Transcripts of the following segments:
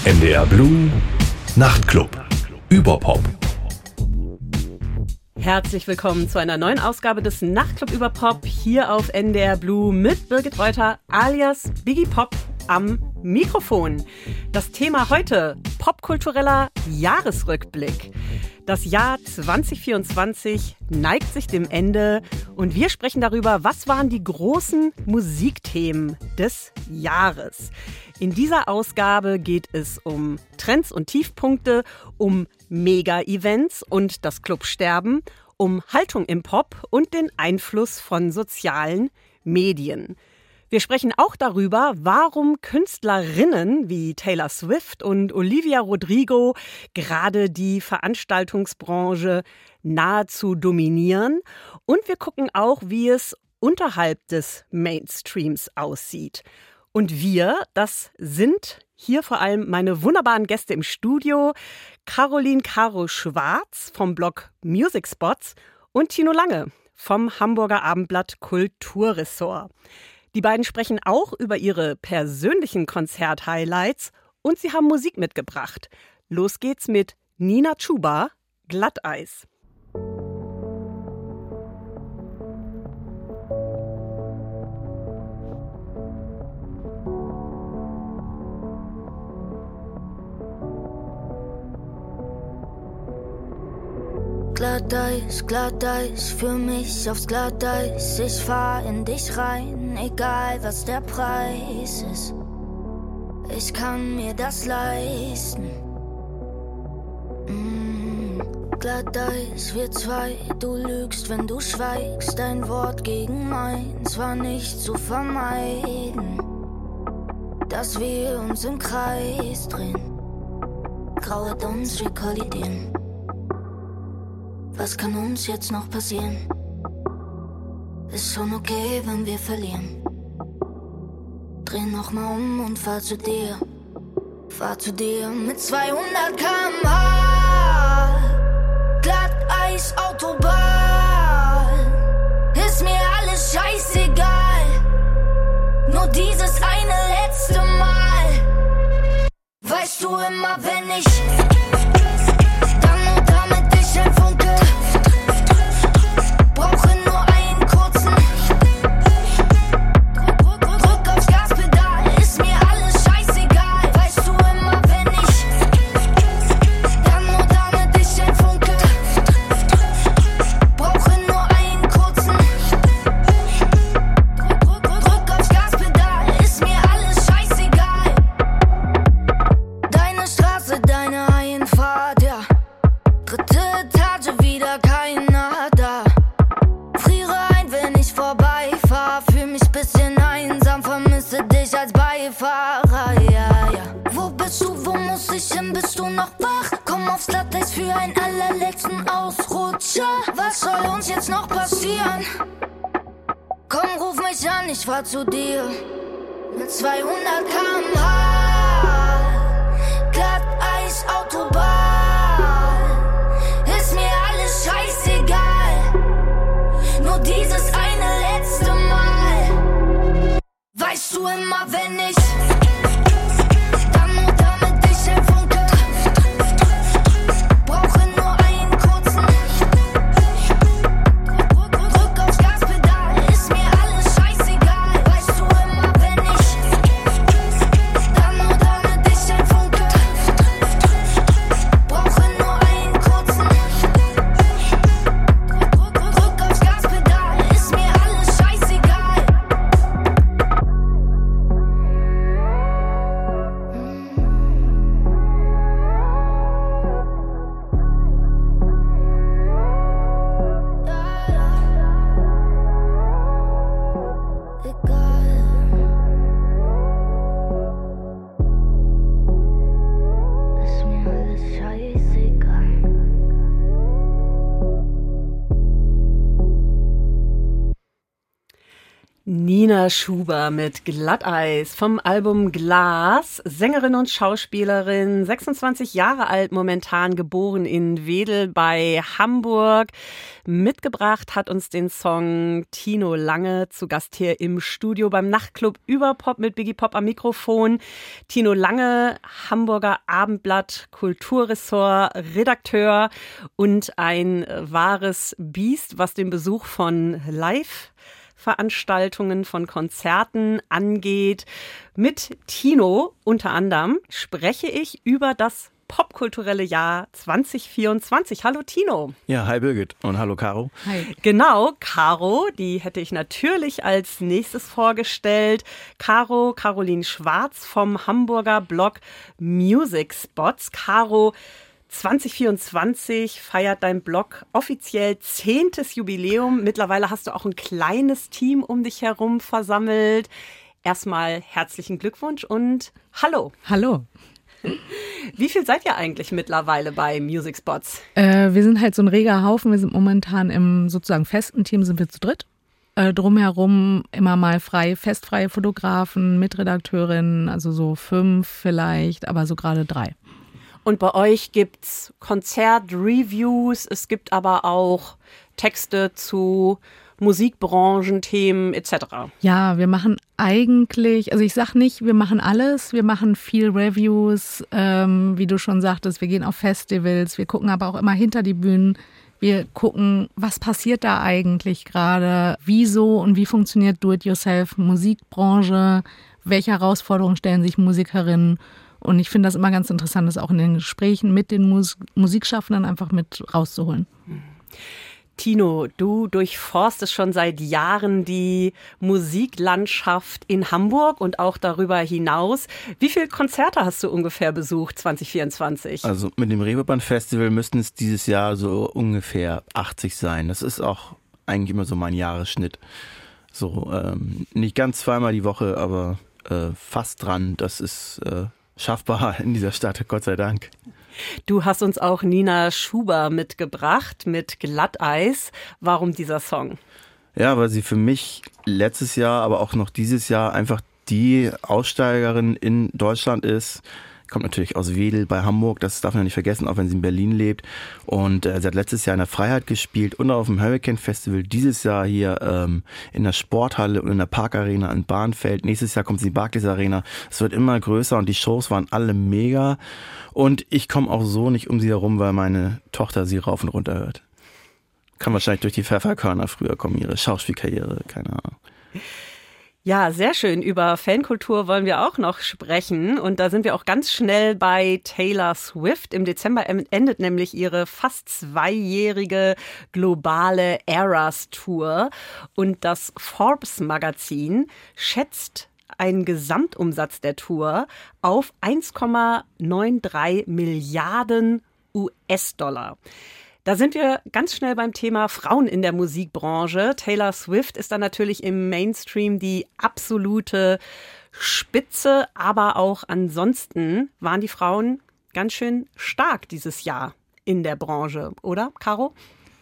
NDR Blue Nachtclub. Überpop. Herzlich willkommen zu einer neuen Ausgabe des Nachtclub Überpop hier auf NDR Blue mit Birgit Reuter alias Biggie Pop am Mikrofon. Das Thema heute: popkultureller Jahresrückblick. Das Jahr 2024 neigt sich dem Ende und wir sprechen darüber, was waren die großen Musikthemen des Jahres. In dieser Ausgabe geht es um Trends und Tiefpunkte, um Mega-Events und das Clubsterben, um Haltung im Pop und den Einfluss von sozialen Medien. Wir sprechen auch darüber, warum Künstlerinnen wie Taylor Swift und Olivia Rodrigo gerade die Veranstaltungsbranche nahezu dominieren. Und wir gucken auch, wie es unterhalb des Mainstreams aussieht. Und wir, das sind hier vor allem meine wunderbaren Gäste im Studio, Caroline Caro Schwarz vom Blog Music Spots und Tino Lange vom Hamburger Abendblatt Kulturressort. Die beiden sprechen auch über ihre persönlichen Konzert-Highlights und sie haben Musik mitgebracht. Los geht's mit Nina Chuba, Glatteis. Glatteis, Glatteis, für mich aufs Glatteis. Ich fahr in dich rein, egal was der Preis ist. Ich kann mir das leisten. Glatteis, wir zwei, du lügst, wenn du schweigst. Dein Wort gegen meins war nicht zu vermeiden. Dass wir uns im Kreis drehen, grauert uns, wir kollidieren. Was kann uns jetzt noch passieren? Ist schon okay, wenn wir verlieren. Dreh nochmal um und fahr zu dir. Fahr zu dir mit 200 km/h. Glatteis, Autobahn. Ist mir alles scheißegal. Nur dieses eine letzte Mal. Weißt du immer, wenn ich dann und damit dich ein Funke. Brauche nur einen kurzen Drück aufs Gaspedal. Ist mir alles scheißegal. Weißt du immer, wenn ich dann nur damit dich ein Funke. Brauche nur einen kurzen Drück aufs Gaspedal. Ist mir alles scheißegal. Deine Straße, deine Einfahrt, ja. Dritte Etage, wieder keiner da. Friere ein, wenn ich vorbeifahr. Fühl mich bisschen einsam, vermisse dich als Beifahrer, ja, ja. Wo bist du, wo muss ich hin, bist du noch wach? Komm aufs Glatteis für einen allerletzten Ausrutscher. Was soll uns jetzt noch passieren? Komm, ruf mich an, ich fahr zu dir. Mit 200 km/h. Glatteis, Autobahn. Ist mir alles scheißegal. Nur dieses eine letzte Mal. Weißt du immer, wenn ich dann nur damit dich ein Funke. Brauche nur einen kurzen Drück aufs Gaspedal. Ist mir alles scheißegal. Weißt du immer, wenn ich dann nur damit dich ein Funke. Brauche nur einen kurzen Drück aufs Gaspedal. Ist mir alles scheißegal. Nina Schuber mit Glatteis vom Album Glas, Sängerin und Schauspielerin, 26 Jahre alt, momentan geboren in Wedel bei Hamburg. Mitgebracht hat uns den Song Tino Lange, zu Gast hier im Studio beim Nachtclub Überpop mit Biggie Pop am Mikrofon. Tino Lange, Hamburger Abendblatt, Kulturressort, Redakteur und ein wahres Biest, was den Besuch von Live-Veranstaltungen, von Konzerten angeht. Mit Tino unter anderem spreche ich über das popkulturelle Jahr 2024. Hallo Tino. Ja, hi Birgit und hallo Caro. Hi. Genau, Caro, die hätte ich natürlich als nächstes vorgestellt. Caroline Schwarz vom Hamburger Blog Music Spots. Caro, 2024 feiert dein Blog offiziell 10. Jubiläum. Mittlerweile hast du auch ein kleines Team um dich herum versammelt. Erstmal herzlichen Glückwunsch und hallo. Hallo. Wie viel seid ihr eigentlich mittlerweile bei Music Spots? Wir sind halt so ein reger Haufen. Wir sind momentan im sozusagen festen Team, sind wir zu dritt. Drumherum immer mal festfreie Fotografen, Mitredakteurinnen, also so 5 vielleicht, aber so gerade 3. Und bei euch gibt's Konzertreviews, es gibt aber auch Texte zu Musikbranchenthemen etc. Ja, wir machen eigentlich, also ich sag nicht, wir machen alles, wir machen viel Reviews, wie du schon sagtest, wir gehen auf Festivals, wir gucken aber auch immer hinter die Bühnen, wir gucken, was passiert da eigentlich gerade, wieso und wie funktioniert Do-it-yourself Musikbranche, welche Herausforderungen stellen sich Musikerinnen, und ich finde das immer ganz interessant, das auch in den Gesprächen mit den Musikschaffenden einfach mit rauszuholen. Tino, du durchforstest schon seit Jahren die Musiklandschaft in Hamburg und auch darüber hinaus. Wie viele Konzerte hast du ungefähr besucht 2024? Also mit dem Reeperbahn-Festival müssten es dieses Jahr so ungefähr 80 sein. Das ist auch eigentlich immer so mein Jahresschnitt. So nicht ganz zweimal die Woche, aber fast dran. Das ist schaffbar in dieser Stadt, Gott sei Dank. Du hast uns auch Nina Schuber mitgebracht mit Glatteis. Warum dieser Song? Ja, weil sie für mich letztes Jahr, aber auch noch dieses Jahr einfach die Aussteigerin in Deutschland ist. Kommt natürlich aus Wedel bei Hamburg, das darf man nicht vergessen, auch wenn sie in Berlin lebt. Und sie hat letztes Jahr in der Freiheit gespielt und auf dem Hurricane Festival. Dieses Jahr hier in der Sporthalle und in der Parkarena in Bahnfeld. Nächstes Jahr kommt sie in die Barclays Arena. Es wird immer größer und die Shows waren alle mega. Und ich komme auch so nicht um sie herum, weil meine Tochter sie rauf und runter hört. Kann wahrscheinlich durch die Pfefferkörner früher kommen, ihre Schauspielkarriere, keine Ahnung. Ja, sehr schön. Über Fankultur wollen wir auch noch sprechen. Und da sind wir auch ganz schnell bei Taylor Swift. Im Dezember endet nämlich ihre fast 2-jährige globale Eras Tour. Und das Forbes-Magazin schätzt einen Gesamtumsatz der Tour auf 1,93 Milliarden US-Dollar. Da sind wir ganz schnell beim Thema Frauen in der Musikbranche. Taylor Swift ist dann natürlich im Mainstream die absolute Spitze, aber auch ansonsten waren die Frauen ganz schön stark dieses Jahr in der Branche, oder, Caro?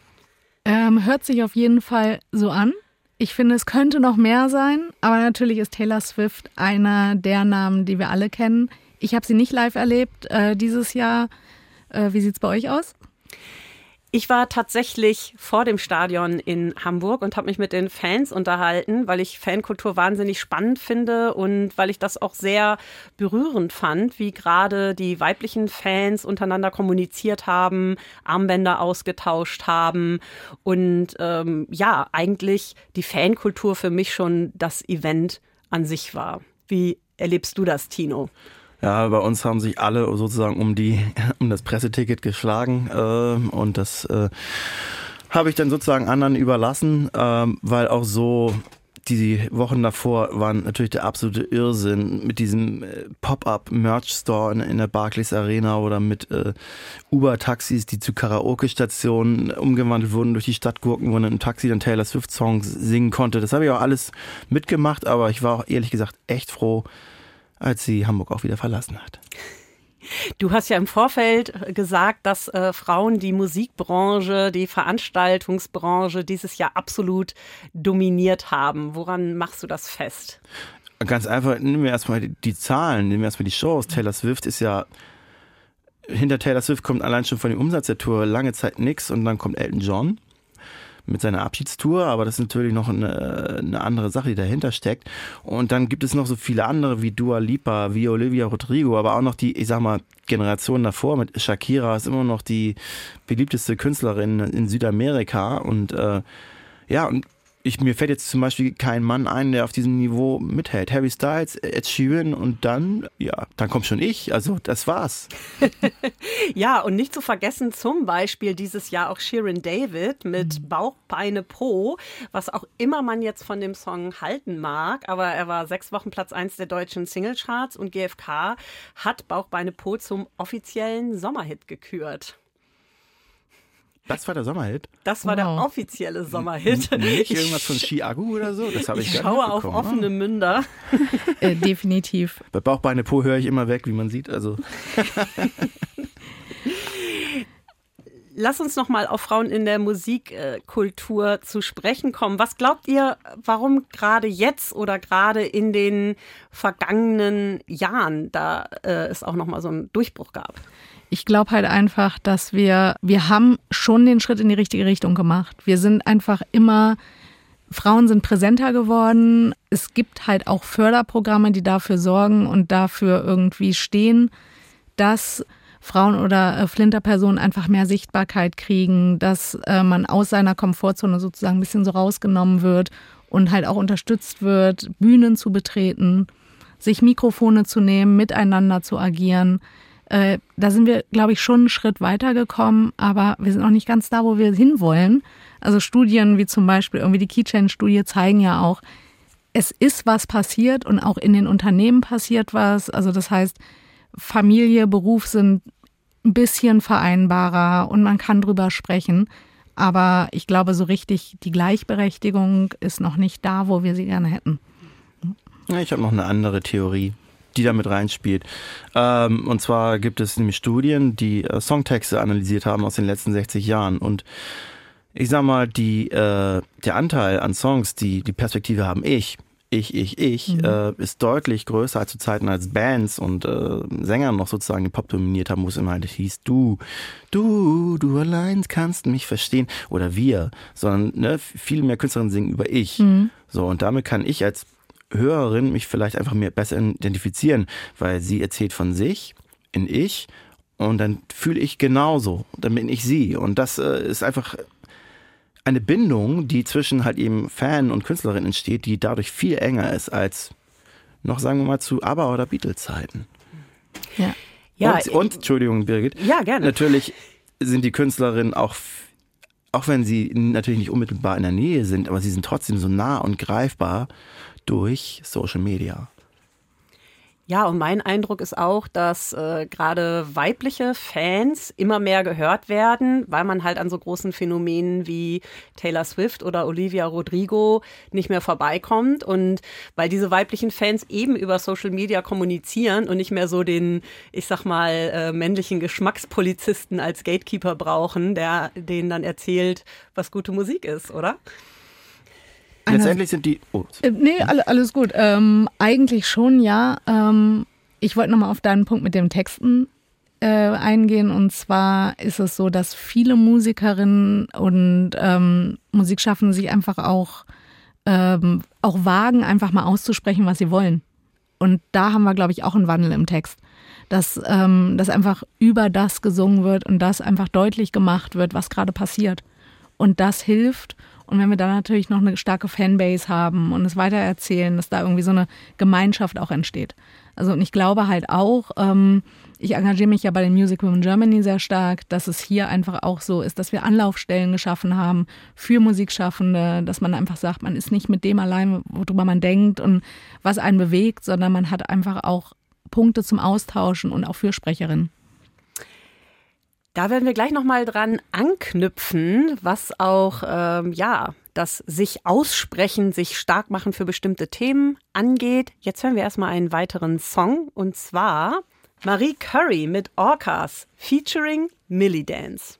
Hört sich auf jeden Fall so an. Ich finde, es könnte noch mehr sein, aber natürlich ist Taylor Swift einer der Namen, die wir alle kennen. Ich habe sie nicht live erlebt dieses Jahr. Wie sieht's bei euch aus? Ich war tatsächlich vor dem Stadion in Hamburg und habe mich mit den Fans unterhalten, weil ich Fankultur wahnsinnig spannend finde und weil ich das auch sehr berührend fand, wie gerade die weiblichen Fans untereinander kommuniziert haben, Armbänder ausgetauscht haben und ja, eigentlich die Fankultur für mich schon das Event an sich war. Wie erlebst du das, Tino? Ja, bei uns haben sich alle sozusagen um das Presseticket geschlagen und das habe ich dann sozusagen anderen überlassen, weil auch so die Wochen davor waren natürlich der absolute Irrsinn mit diesem Pop-up-Merch-Store in der Barclays Arena oder mit Uber-Taxis, die zu Karaoke-Stationen umgewandelt wurden, durch die Stadt gurken, wo man im Taxi dann Taylor Swift-Songs singen konnte. Das habe ich auch alles mitgemacht, aber ich war auch ehrlich gesagt echt froh, als sie Hamburg auch wieder verlassen hat. Du hast ja im Vorfeld gesagt, dass Frauen die Musikbranche, die Veranstaltungsbranche dieses Jahr absolut dominiert haben. Woran machst du das fest? Ganz einfach, nehmen wir erstmal die Zahlen, nehmen wir erstmal die Shows. Taylor Swift ist ja, hinter Taylor Swift kommt allein schon von dem Umsatz der Tour lange Zeit nichts und dann kommt Elton John mit seiner Abschiedstour, aber das ist natürlich noch eine andere Sache, die dahinter steckt. Und dann gibt es noch so viele andere wie Dua Lipa, wie Olivia Rodrigo, aber auch noch die, ich sag mal, Generation davor mit Shakira ist immer noch die beliebteste Künstlerin in Südamerika und und mir fällt jetzt zum Beispiel kein Mann ein, der auf diesem Niveau mithält. Harry Styles, Ed Sheeran und dann kommt schon ich. Also das war's. Ja, und nicht zu vergessen zum Beispiel dieses Jahr auch Shirin David mit Bauch, Beine, Po, was auch immer man jetzt von dem Song halten mag. Aber er war 6 Wochen Platz 1 der deutschen Singlecharts und GfK hat Bauch, Beine, Po zum offiziellen Sommerhit gekürt. Das war der Sommerhit? Das war der offizielle Sommerhit. Nicht irgendwas von Chiago oder so? Das habe ich gar nicht schaue auf offene Münder. Definitiv. Bei Bauch, Beine, Po höre ich immer weg, wie man sieht. Also. Lass uns noch mal auf Frauen in der Musikkultur zu sprechen kommen. Was glaubt ihr, warum gerade jetzt oder gerade in den vergangenen Jahren da es auch noch mal so einen Durchbruch gab? Ich glaube halt einfach, dass wir haben schon den Schritt in die richtige Richtung gemacht. Wir sind einfach Frauen sind präsenter geworden. Es gibt halt auch Förderprogramme, die dafür sorgen und dafür irgendwie stehen, dass Frauen oder Flinterpersonen einfach mehr Sichtbarkeit kriegen, dass man aus seiner Komfortzone sozusagen ein bisschen so rausgenommen wird und halt auch unterstützt wird, Bühnen zu betreten, sich Mikrofone zu nehmen, miteinander zu agieren. Da sind wir, glaube ich, schon einen Schritt weitergekommen, aber wir sind noch nicht ganz da, wo wir hinwollen. Also Studien wie zum Beispiel irgendwie die Keychain-Studie zeigen ja auch, es ist was passiert und auch in den Unternehmen passiert was. Also das heißt, Familie, Beruf sind ein bisschen vereinbarer und man kann drüber sprechen. Aber ich glaube, so richtig die Gleichberechtigung ist noch nicht da, wo wir sie gerne hätten. Ich habe noch eine andere Theorie, die da mit reinspielt. Und zwar gibt es nämlich Studien, die Songtexte analysiert haben aus den letzten 60 Jahren. Und ich sag mal, der Anteil an Songs, die Perspektive haben, ich, ist deutlich größer als zu Zeiten, als Bands und Sänger noch sozusagen den Pop dominiert haben, wo es immer halt hieß, du allein kannst mich verstehen. Oder wir, sondern viel mehr Künstlerinnen singen über ich. So, und damit kann ich als Hörerin mich vielleicht einfach mehr besser identifizieren, weil sie erzählt von sich in ich und dann fühle ich genauso, dann bin ich sie und das ist einfach eine Bindung, die zwischen halt eben Fan und Künstlerin entsteht, die dadurch viel enger ist als noch, sagen wir mal, zu ABBA oder Beatles-Zeiten. Ja. Und Entschuldigung, Birgit. Ja, gerne. Natürlich sind die Künstlerinnen auch wenn sie natürlich nicht unmittelbar in der Nähe sind, aber sie sind trotzdem so nah und greifbar durch Social Media. Ja, und mein Eindruck ist auch, dass gerade weibliche Fans immer mehr gehört werden, weil man halt an so großen Phänomenen wie Taylor Swift oder Olivia Rodrigo nicht mehr vorbeikommt und weil diese weiblichen Fans eben über Social Media kommunizieren und nicht mehr so den, ich sag mal, männlichen Geschmackspolizisten als Gatekeeper brauchen, der denen dann erzählt, was gute Musik ist, oder? Letztendlich sind die... Nee, alles gut. Eigentlich schon, ja. Ich wollte nochmal auf deinen Punkt mit den Texten eingehen. Und zwar ist es so, dass viele Musikerinnen und Musikschaffende sich einfach auch wagen, einfach mal auszusprechen, was sie wollen. Und da haben wir, glaube ich, auch einen Wandel im Text. Dass einfach über das gesungen wird und das einfach deutlich gemacht wird, was gerade passiert. Und das hilft. Und wenn wir dann natürlich noch eine starke Fanbase haben und es weitererzählen, dass da irgendwie so eine Gemeinschaft auch entsteht. Also und ich glaube halt auch, ich engagiere mich ja bei den Music Women Germany sehr stark, dass es hier einfach auch so ist, dass wir Anlaufstellen geschaffen haben für Musikschaffende, dass man einfach sagt, man ist nicht mit dem allein, worüber man denkt und was einen bewegt, sondern man hat einfach auch Punkte zum Austauschen und auch Fürsprecherinnen. Da werden wir gleich nochmal dran anknüpfen, was auch, das sich aussprechen, sich stark machen für bestimmte Themen angeht. Jetzt hören wir erstmal einen weiteren Song und zwar Marie Curry mit Orcas featuring Millie Dance.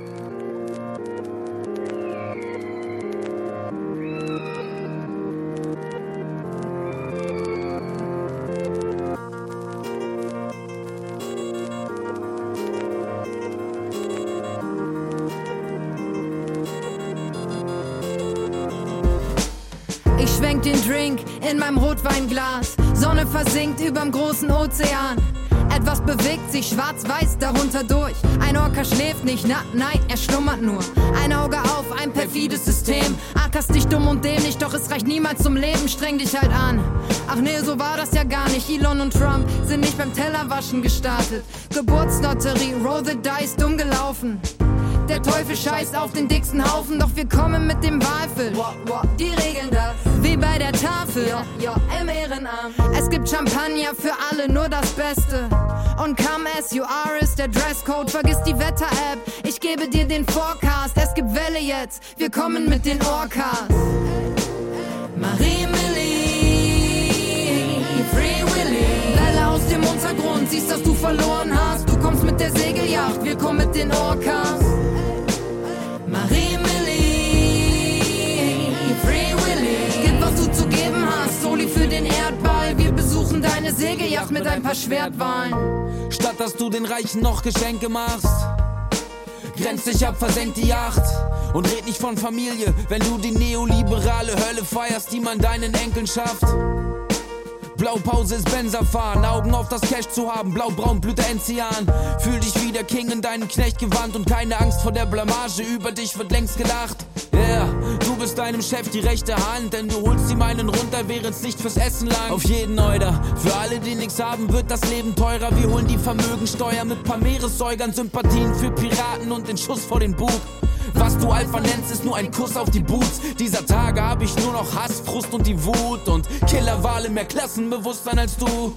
Ich schwenk den Drink in meinem Rotweinglas. Sonne versinkt überm großen Ozean. Etwas bewegt sich schwarz-weiß darunter durch. Ein Orca schläft nicht, nein, er schlummert nur. Ein Auge auf, ein perfides System. Ackerst dich dumm und dämlich, doch es reicht niemals zum Leben. Streng dich halt an. Ach nee, so war das ja gar nicht. Elon und Trump sind nicht beim Tellerwaschen gestartet. Geburtslotterie, roll the dice, dumm gelaufen. Der Teufel scheißt auf den dicksten Haufen, doch wir kommen mit dem Walfil. Die regeln das, wie bei der Tafel, ja, im Ehrenamt. Es gibt Champagner für alle, nur das Beste. Und come as you are ist der Dresscode, vergiss die Wetter-App, ich gebe dir den Forecast. Es gibt Welle jetzt, wir kommen mit den Orcas. Marie Millie, Free Willy. Welle aus dem Untergrund, siehst, dass du verloren hast. Du kommst mit der Segelyacht, wir kommen mit den Orcas. Marie Millie, Free Willy. Gib, was du zu geben hast, Soli für den Erdball. Wir besuchen deine Segelyacht mit ein paar Schwertwahlen. Statt dass du den Reichen noch Geschenke machst, grenz dich ab, versenk die Yacht. Und red nicht von Familie, wenn du die neoliberale Hölle feierst, die man deinen Enkeln schafft. Blaupause ist Benzafahren, Augen auf das Cash zu haben, blau-braun blüht der Enzian. Fühl dich wie der King in deinem Knechtgewand und keine Angst vor der Blamage, über dich wird längst gelacht. Yeah, du bist deinem Chef die rechte Hand, denn du holst ihm einen runter, während's nicht fürs Essen lang. Auf jeden Euder, für alle, die nix haben, wird das Leben teurer. Wir holen die Vermögensteuer mit paar Meeressäugern, Sympathien für Piraten und den Schuss vor den Bug. Was du Alpha nennst, ist nur ein Kuss auf die Boots. Dieser Tage hab ich nur noch Hass, Frust und die Wut und Killerwale, mehr Klassenbewusstsein als du.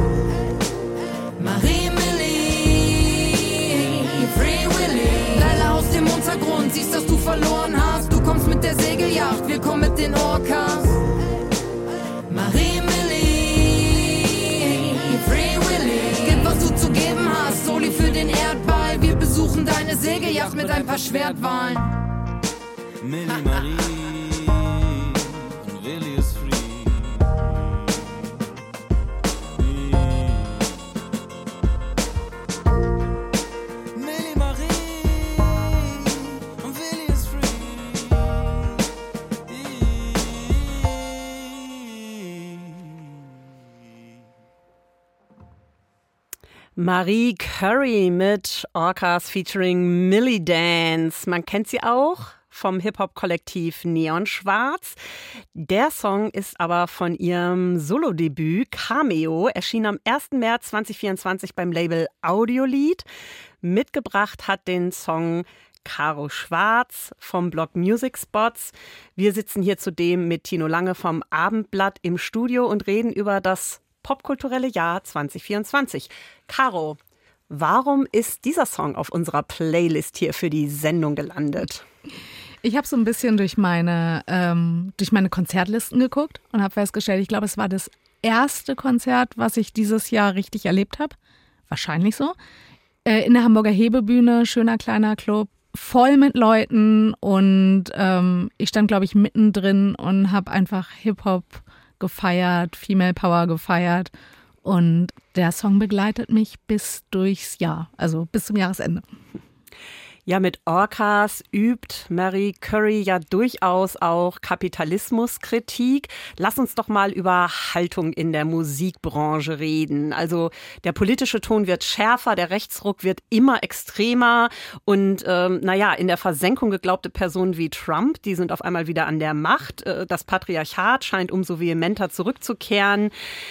Marie Millie, Free Willy. Welle aus dem Untergrund, siehst, dass du verloren hast. Du kommst mit der Segelyacht, wir kommen mit den Orcas. Marie Millie, Free Willy. Gib, was du zu geben hast, Soli für den Erdball. Wir besuchen deine Segelyacht mit ein paar Schwertwahlen. Millie Marie und Willi ist free. Millie Marie und Willi ist free. Marie Curry mit Orcas featuring Millie Dance. Man kennt sie auch vom Hip-Hop-Kollektiv Neon Schwarz. Der Song ist aber von ihrem Solo-Debüt Cameo, erschien am 1. März 2024 beim Label Audiolied. Mitgebracht hat den Song Caro Schwarz vom Blog Music Spots. Wir sitzen hier zudem mit Tino Lange vom Abendblatt im Studio und reden über das popkulturelle Jahr 2024. Caro, warum ist dieser Song auf unserer Playlist hier für die Sendung gelandet? Ich habe so ein bisschen durch meine Konzertlisten geguckt und habe festgestellt, ich glaube, es war das erste Konzert, was ich dieses Jahr richtig erlebt habe. Wahrscheinlich so. In der Hamburger Hebebühne, schöner kleiner Club, voll mit Leuten und ich stand, glaube ich, mittendrin und habe einfach Hip-Hop gefeiert, Female Power gefeiert und der Song begleitet mich bis durchs Jahr, also bis zum Jahresende. Ja, mit Orcas übt Marie Curry ja durchaus auch Kapitalismuskritik. Lass uns doch mal über Haltung in der Musikbranche reden. Also der politische Ton wird schärfer, der Rechtsruck wird immer extremer und in der Versenkung geglaubte Personen wie Trump, die sind auf einmal wieder an der Macht. Das Patriarchat scheint umso vehementer zurückzukehren.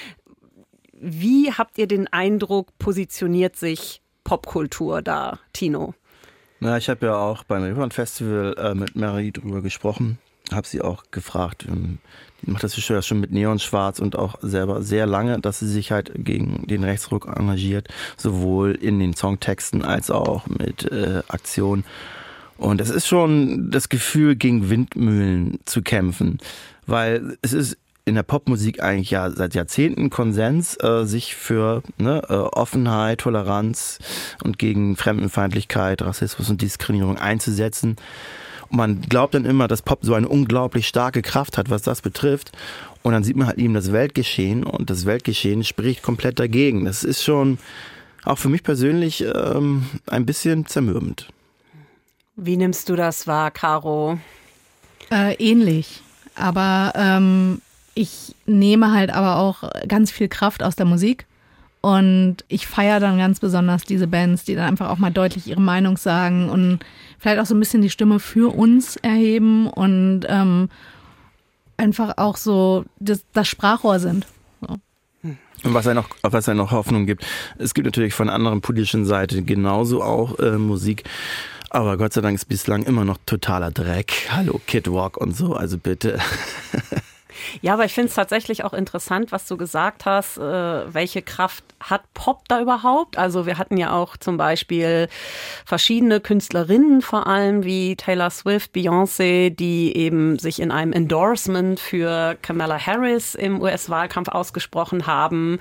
Wie habt ihr den Eindruck, positioniert sich Popkultur da, Tino? Na, ich habe ja auch beim Reeperbahn Festival mit Marie drüber gesprochen, habe sie auch gefragt, die macht das schon mit Neon Schwarz und auch selber sehr lange, dass sie sich halt gegen den Rechtsruck engagiert, sowohl in den Songtexten als auch mit Aktionen. Und es ist schon das Gefühl, gegen Windmühlen zu kämpfen, weil es ist in der Popmusik eigentlich ja seit Jahrzehnten Konsens, sich für Offenheit, Toleranz und gegen Fremdenfeindlichkeit, Rassismus und Diskriminierung einzusetzen. Und man glaubt dann immer, dass Pop so eine unglaublich starke Kraft hat, was das betrifft. Und dann sieht man halt eben das Weltgeschehen und das Weltgeschehen spricht komplett dagegen. Das ist schon auch für mich persönlich ein bisschen zermürbend. Wie nimmst du das wahr, Caro? Ähnlich. Aber ich nehme halt aber auch ganz viel Kraft aus der Musik. Und ich feiere dann ganz besonders diese Bands, die dann einfach auch mal deutlich ihre Meinung sagen und vielleicht auch so ein bisschen die Stimme für uns erheben und einfach auch so das Sprachrohr sind. So. Und was er noch Hoffnung gibt, es gibt natürlich von der anderen politischen Seite genauso auch Musik, aber Gott sei Dank ist bislang immer noch totaler Dreck. Hallo Kid Rock und so, also bitte. Ja, aber ich finde es tatsächlich auch interessant, was du gesagt hast. Welche Kraft hat Pop da überhaupt? Also wir hatten ja auch zum Beispiel verschiedene Künstlerinnen, vor allem wie Taylor Swift, Beyoncé, die eben sich in einem Endorsement für Kamala Harris im US-Wahlkampf ausgesprochen haben.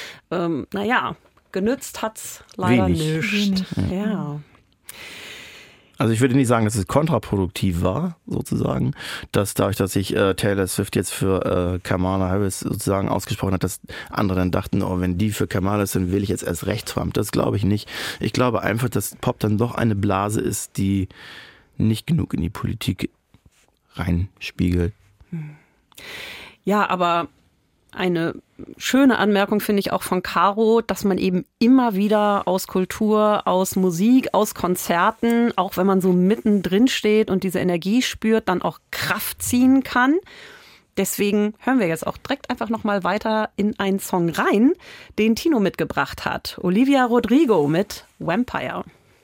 Genützt hat's leider nicht. Ja. Also ich würde nicht sagen, dass es kontraproduktiv war, sozusagen, dass dadurch, dass sich Taylor Swift jetzt für Kamala Harris sozusagen ausgesprochen hat, dass andere dann dachten, oh, wenn die für Kamala ist, dann will ich jetzt erst recht Trump. Das glaube ich nicht. Ich glaube einfach, dass Pop dann doch eine Blase ist, die nicht genug in die Politik reinspiegelt. Ja, aber eine schöne Anmerkung finde ich auch von Caro, dass man eben immer wieder aus Kultur, aus Musik, aus Konzerten, auch wenn man so mittendrin steht und diese Energie spürt, dann auch Kraft ziehen kann. Deswegen hören wir jetzt auch direkt einfach nochmal weiter in einen Song rein, den Tino mitgebracht hat. Olivia Rodrigo mit Vampire.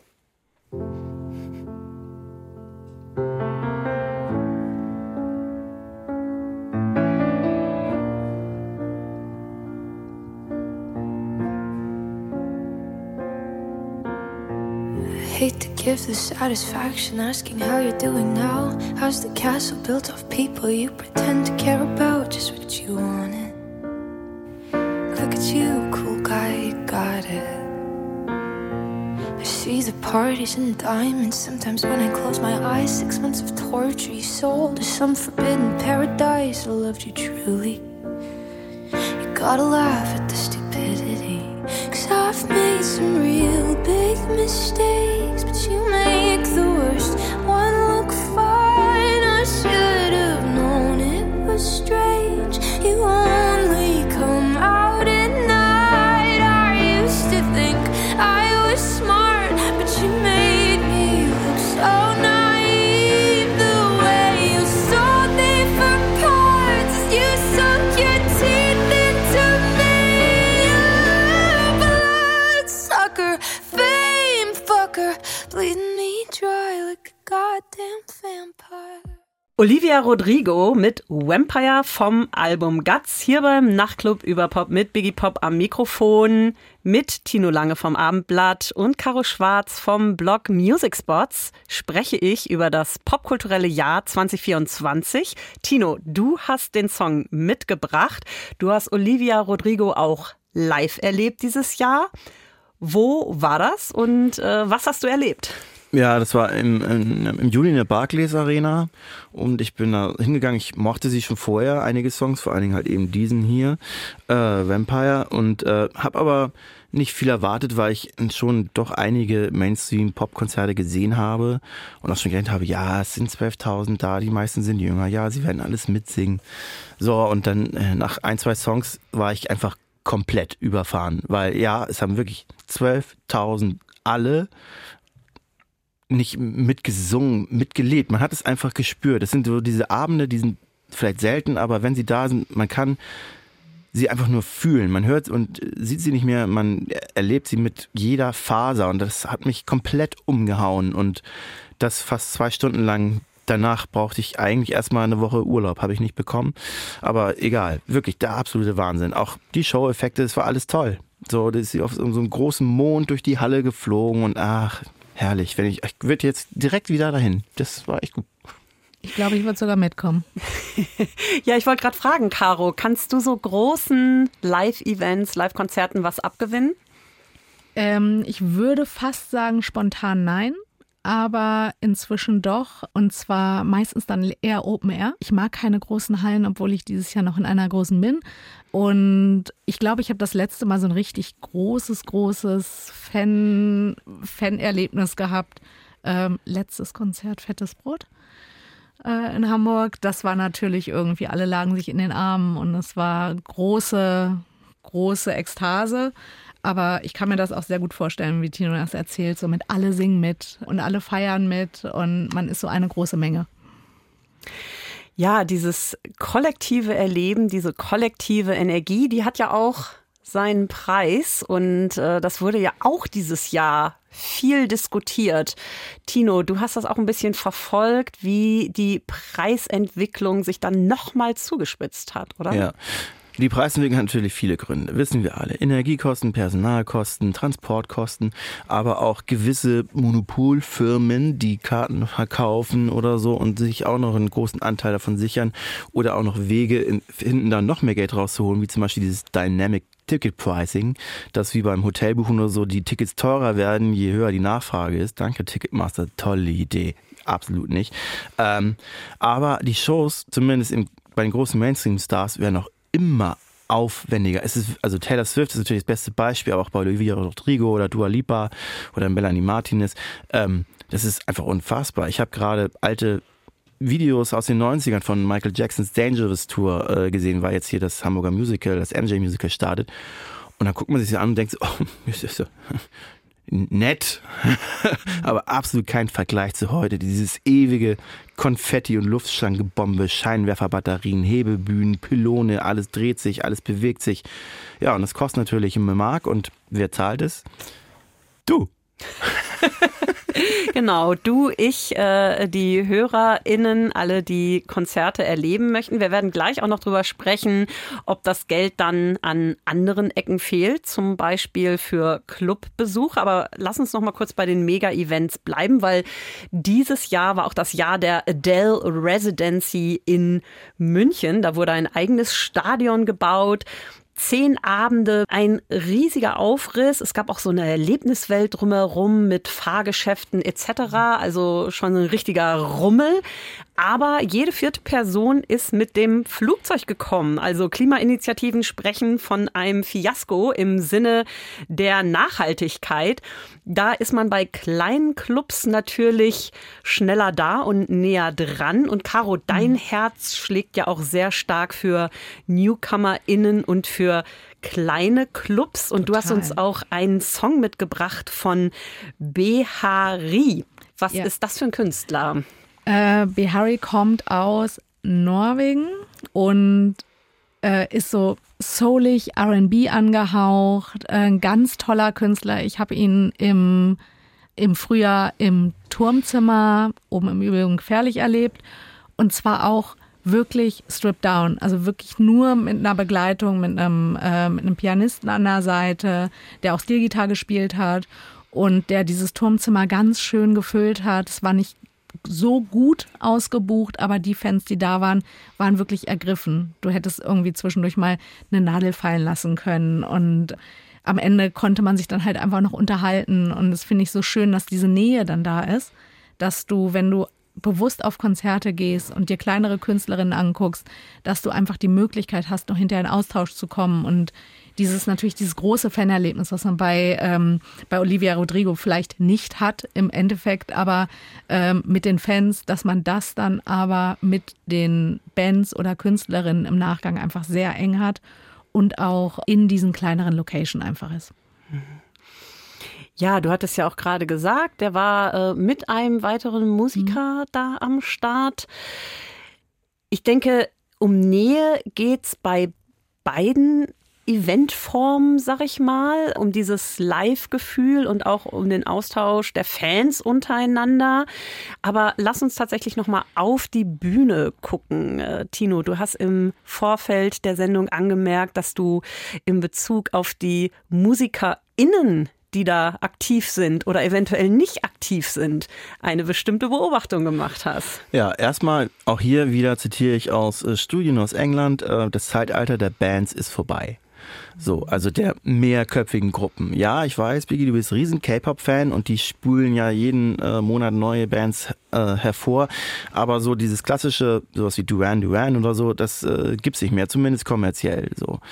Hate to give the satisfaction asking how you're doing now. How's the castle built of people you pretend to care about? Just what you wanted. Look at you, cool guy, you got it. I see the parties and diamonds. Sometimes when I close my eyes, 6 months of torture you sold to some forbidden paradise. I loved you truly. You gotta laugh at the stupidity, 'cause I've made some real big mistakes, but you make the worst one look fine. I should have known it was strange. You only come out at night. I used to think I was smart, but you made me look so naive. The way you sold me for parts, you sunk your teeth into me. Bloodsucker, fame fucker, bleeding me dry like a goddamn vampire. Olivia Rodrigo mit Vampire vom Album Guts, hier beim Nachtclub über Pop mit Biggie Pop am Mikrofon, mit Tino Lange vom Abendblatt und Caro Schwarz vom Blog Music Spots spreche ich über das popkulturelle Jahr 2024. Tino, du hast den Song mitgebracht. Du hast Olivia Rodrigo auch live erlebt dieses Jahr. Wo war das und was hast du erlebt? Ja, das war im Juli in der Barclays Arena und ich bin da hingegangen. Ich mochte sie schon vorher, einige Songs, vor allen Dingen halt eben diesen hier, Vampire, und habe aber nicht viel erwartet, weil ich schon doch einige Mainstream-Pop-Konzerte gesehen habe und auch schon gedacht habe, ja, es sind 12.000 da, die meisten sind jünger, ja, sie werden alles mitsingen. So, und dann nach 1, 2 Songs war ich einfach komplett überfahren, weil ja, es haben wirklich 12.000 alle nicht mitgesungen, mitgelebt. Man hat es einfach gespürt. Das sind so diese Abende, die sind vielleicht selten, aber wenn sie da sind, man kann sie einfach nur fühlen. Man hört und sieht sie nicht mehr, man erlebt sie mit jeder Faser und das hat mich komplett umgehauen und das fast 2 Stunden lang. Danach brauchte ich eigentlich erstmal eine Woche Urlaub, habe ich nicht bekommen. Aber egal, wirklich der absolute Wahnsinn. Auch die Show-Effekte, das war alles toll. So, das ist sie auf so einem großen Mond durch die Halle geflogen und ach, herrlich. Ich würde jetzt direkt wieder dahin. Das war echt gut. Ich glaube, ich würde sogar mitkommen. Ja, ich wollte gerade fragen, Caro, kannst du so großen Live-Events, Live-Konzerten was abgewinnen? Ich würde fast sagen spontan nein, aber inzwischen doch. Und zwar meistens dann eher Open Air. Ich mag keine großen Hallen, obwohl ich dieses Jahr noch in einer großen bin. Und ich glaube, ich habe das letzte Mal so ein richtig großes Fan-Erlebnis gehabt. Letztes Konzert, Fettes Brot in Hamburg. Das war natürlich irgendwie, alle lagen sich in den Armen und es war große Ekstase. Aber ich kann mir das auch sehr gut vorstellen, wie Tino das erzählt, so mit alle singen mit und alle feiern mit und man ist so eine große Menge. Ja, dieses kollektive Erleben, diese kollektive Energie, die hat ja auch seinen Preis und das wurde ja auch dieses Jahr viel diskutiert. Tino, du hast das auch ein bisschen verfolgt, wie die Preisentwicklung sich dann nochmal zugespitzt hat, oder? Ja. Die Preisentwicklung hat natürlich viele Gründe, wissen wir alle. Energiekosten, Personalkosten, Transportkosten, aber auch gewisse Monopolfirmen, die Karten verkaufen oder so und sich auch noch einen großen Anteil davon sichern oder auch noch Wege finden, da noch mehr Geld rauszuholen, wie zum Beispiel dieses Dynamic Ticket Pricing, dass wie beim Hotelbuchen oder so die Tickets teurer werden, je höher die Nachfrage ist. Danke Ticketmaster, tolle Idee. Absolut nicht. Aber die Shows, zumindest bei den großen Mainstream-Stars, werden auch immer aufwendiger. Also Taylor Swift ist natürlich das beste Beispiel, aber auch bei Olivia Rodrigo oder Dua Lipa oder Melanie Martinez. Das ist einfach unfassbar. Ich habe gerade alte Videos aus den 90ern von Michael Jacksons Dangerous Tour gesehen, weil jetzt hier das Hamburger Musical, das MJ Musical startet. Und dann guckt man sich das an und denkt so, oh, ist so nett, aber absolut kein Vergleich zu heute. Dieses ewige Konfetti- und Luftschlangengebombe, Scheinwerferbatterien, Hebebühnen, Pylone, alles dreht sich, alles bewegt sich. Ja, und das kostet natürlich eine Mark. Und wer zahlt es? Du. Genau, du, ich, die HörerInnen, alle, die Konzerte erleben möchten. Wir werden gleich auch noch drüber sprechen, ob das Geld dann an anderen Ecken fehlt, zum Beispiel für Clubbesuch. Aber lass uns noch mal kurz bei den Mega-Events bleiben, weil dieses Jahr war auch das Jahr der Adele Residency in München. Da wurde ein eigenes Stadion gebaut. 10 Abende, ein riesiger Aufriss. Es gab auch so eine Erlebniswelt drumherum mit Fahrgeschäften etc. Also schon ein richtiger Rummel. Aber jede 4. Person ist mit dem Flugzeug gekommen. Also Klimainitiativen sprechen von einem Fiasko im Sinne der Nachhaltigkeit. Da ist man bei kleinen Clubs natürlich schneller da und näher dran. Und Caro, dein Herz schlägt ja auch sehr stark für NewcomerInnen und für kleine Clubs. Und du hast uns auch einen Song mitgebracht von Behari. Was ist das für ein Künstler? Behari kommt aus Norwegen und ist so soulig R&B angehaucht, ein ganz toller Künstler. Ich habe ihn im Frühjahr im Turmzimmer oben im Übrigen gefährlich erlebt und zwar auch wirklich stripped down, also wirklich nur mit einer Begleitung, mit einem Pianisten an der Seite, der auch Stilgitarre gespielt hat und der dieses Turmzimmer ganz schön gefüllt hat. Es war nicht so gut ausgebucht, aber die Fans, die da waren, waren wirklich ergriffen. Du hättest irgendwie zwischendurch mal eine Nadel fallen lassen können und am Ende konnte man sich dann halt einfach noch unterhalten und das finde ich so schön, dass diese Nähe dann da ist, dass du, wenn du bewusst auf Konzerte gehst und dir kleinere Künstlerinnen anguckst, dass du einfach die Möglichkeit hast, noch hinterher in Austausch zu kommen und dieses große Fanerlebnis, was man bei Olivia Rodrigo vielleicht nicht hat im Endeffekt, aber mit den Fans, dass man das dann aber mit den Bands oder Künstlerinnen im Nachgang einfach sehr eng hat und auch in diesen kleineren Location einfach ist. Ja, du hattest ja auch gerade gesagt, der war mit einem weiteren Musiker da am Start. Ich denke, um Nähe geht's bei beiden Eventformen, sag ich mal, um dieses Live-Gefühl und auch um den Austausch der Fans untereinander. Aber lass uns tatsächlich noch mal auf die Bühne gucken. Tino, du hast im Vorfeld der Sendung angemerkt, dass du in Bezug auf die MusikerInnen die da aktiv sind oder eventuell nicht aktiv sind, eine bestimmte Beobachtung gemacht hast. Ja, erstmal, auch hier wieder zitiere ich aus Studien aus England, das Zeitalter der Bands ist vorbei. So, also der mehrköpfigen Gruppen. Ja, ich weiß, Biggie, du bist riesen K-Pop-Fan und die spülen ja jeden Monat neue Bands hervor. Aber so dieses klassische, sowas wie Duran Duran oder so, das gibt's nicht mehr, zumindest kommerziell. So.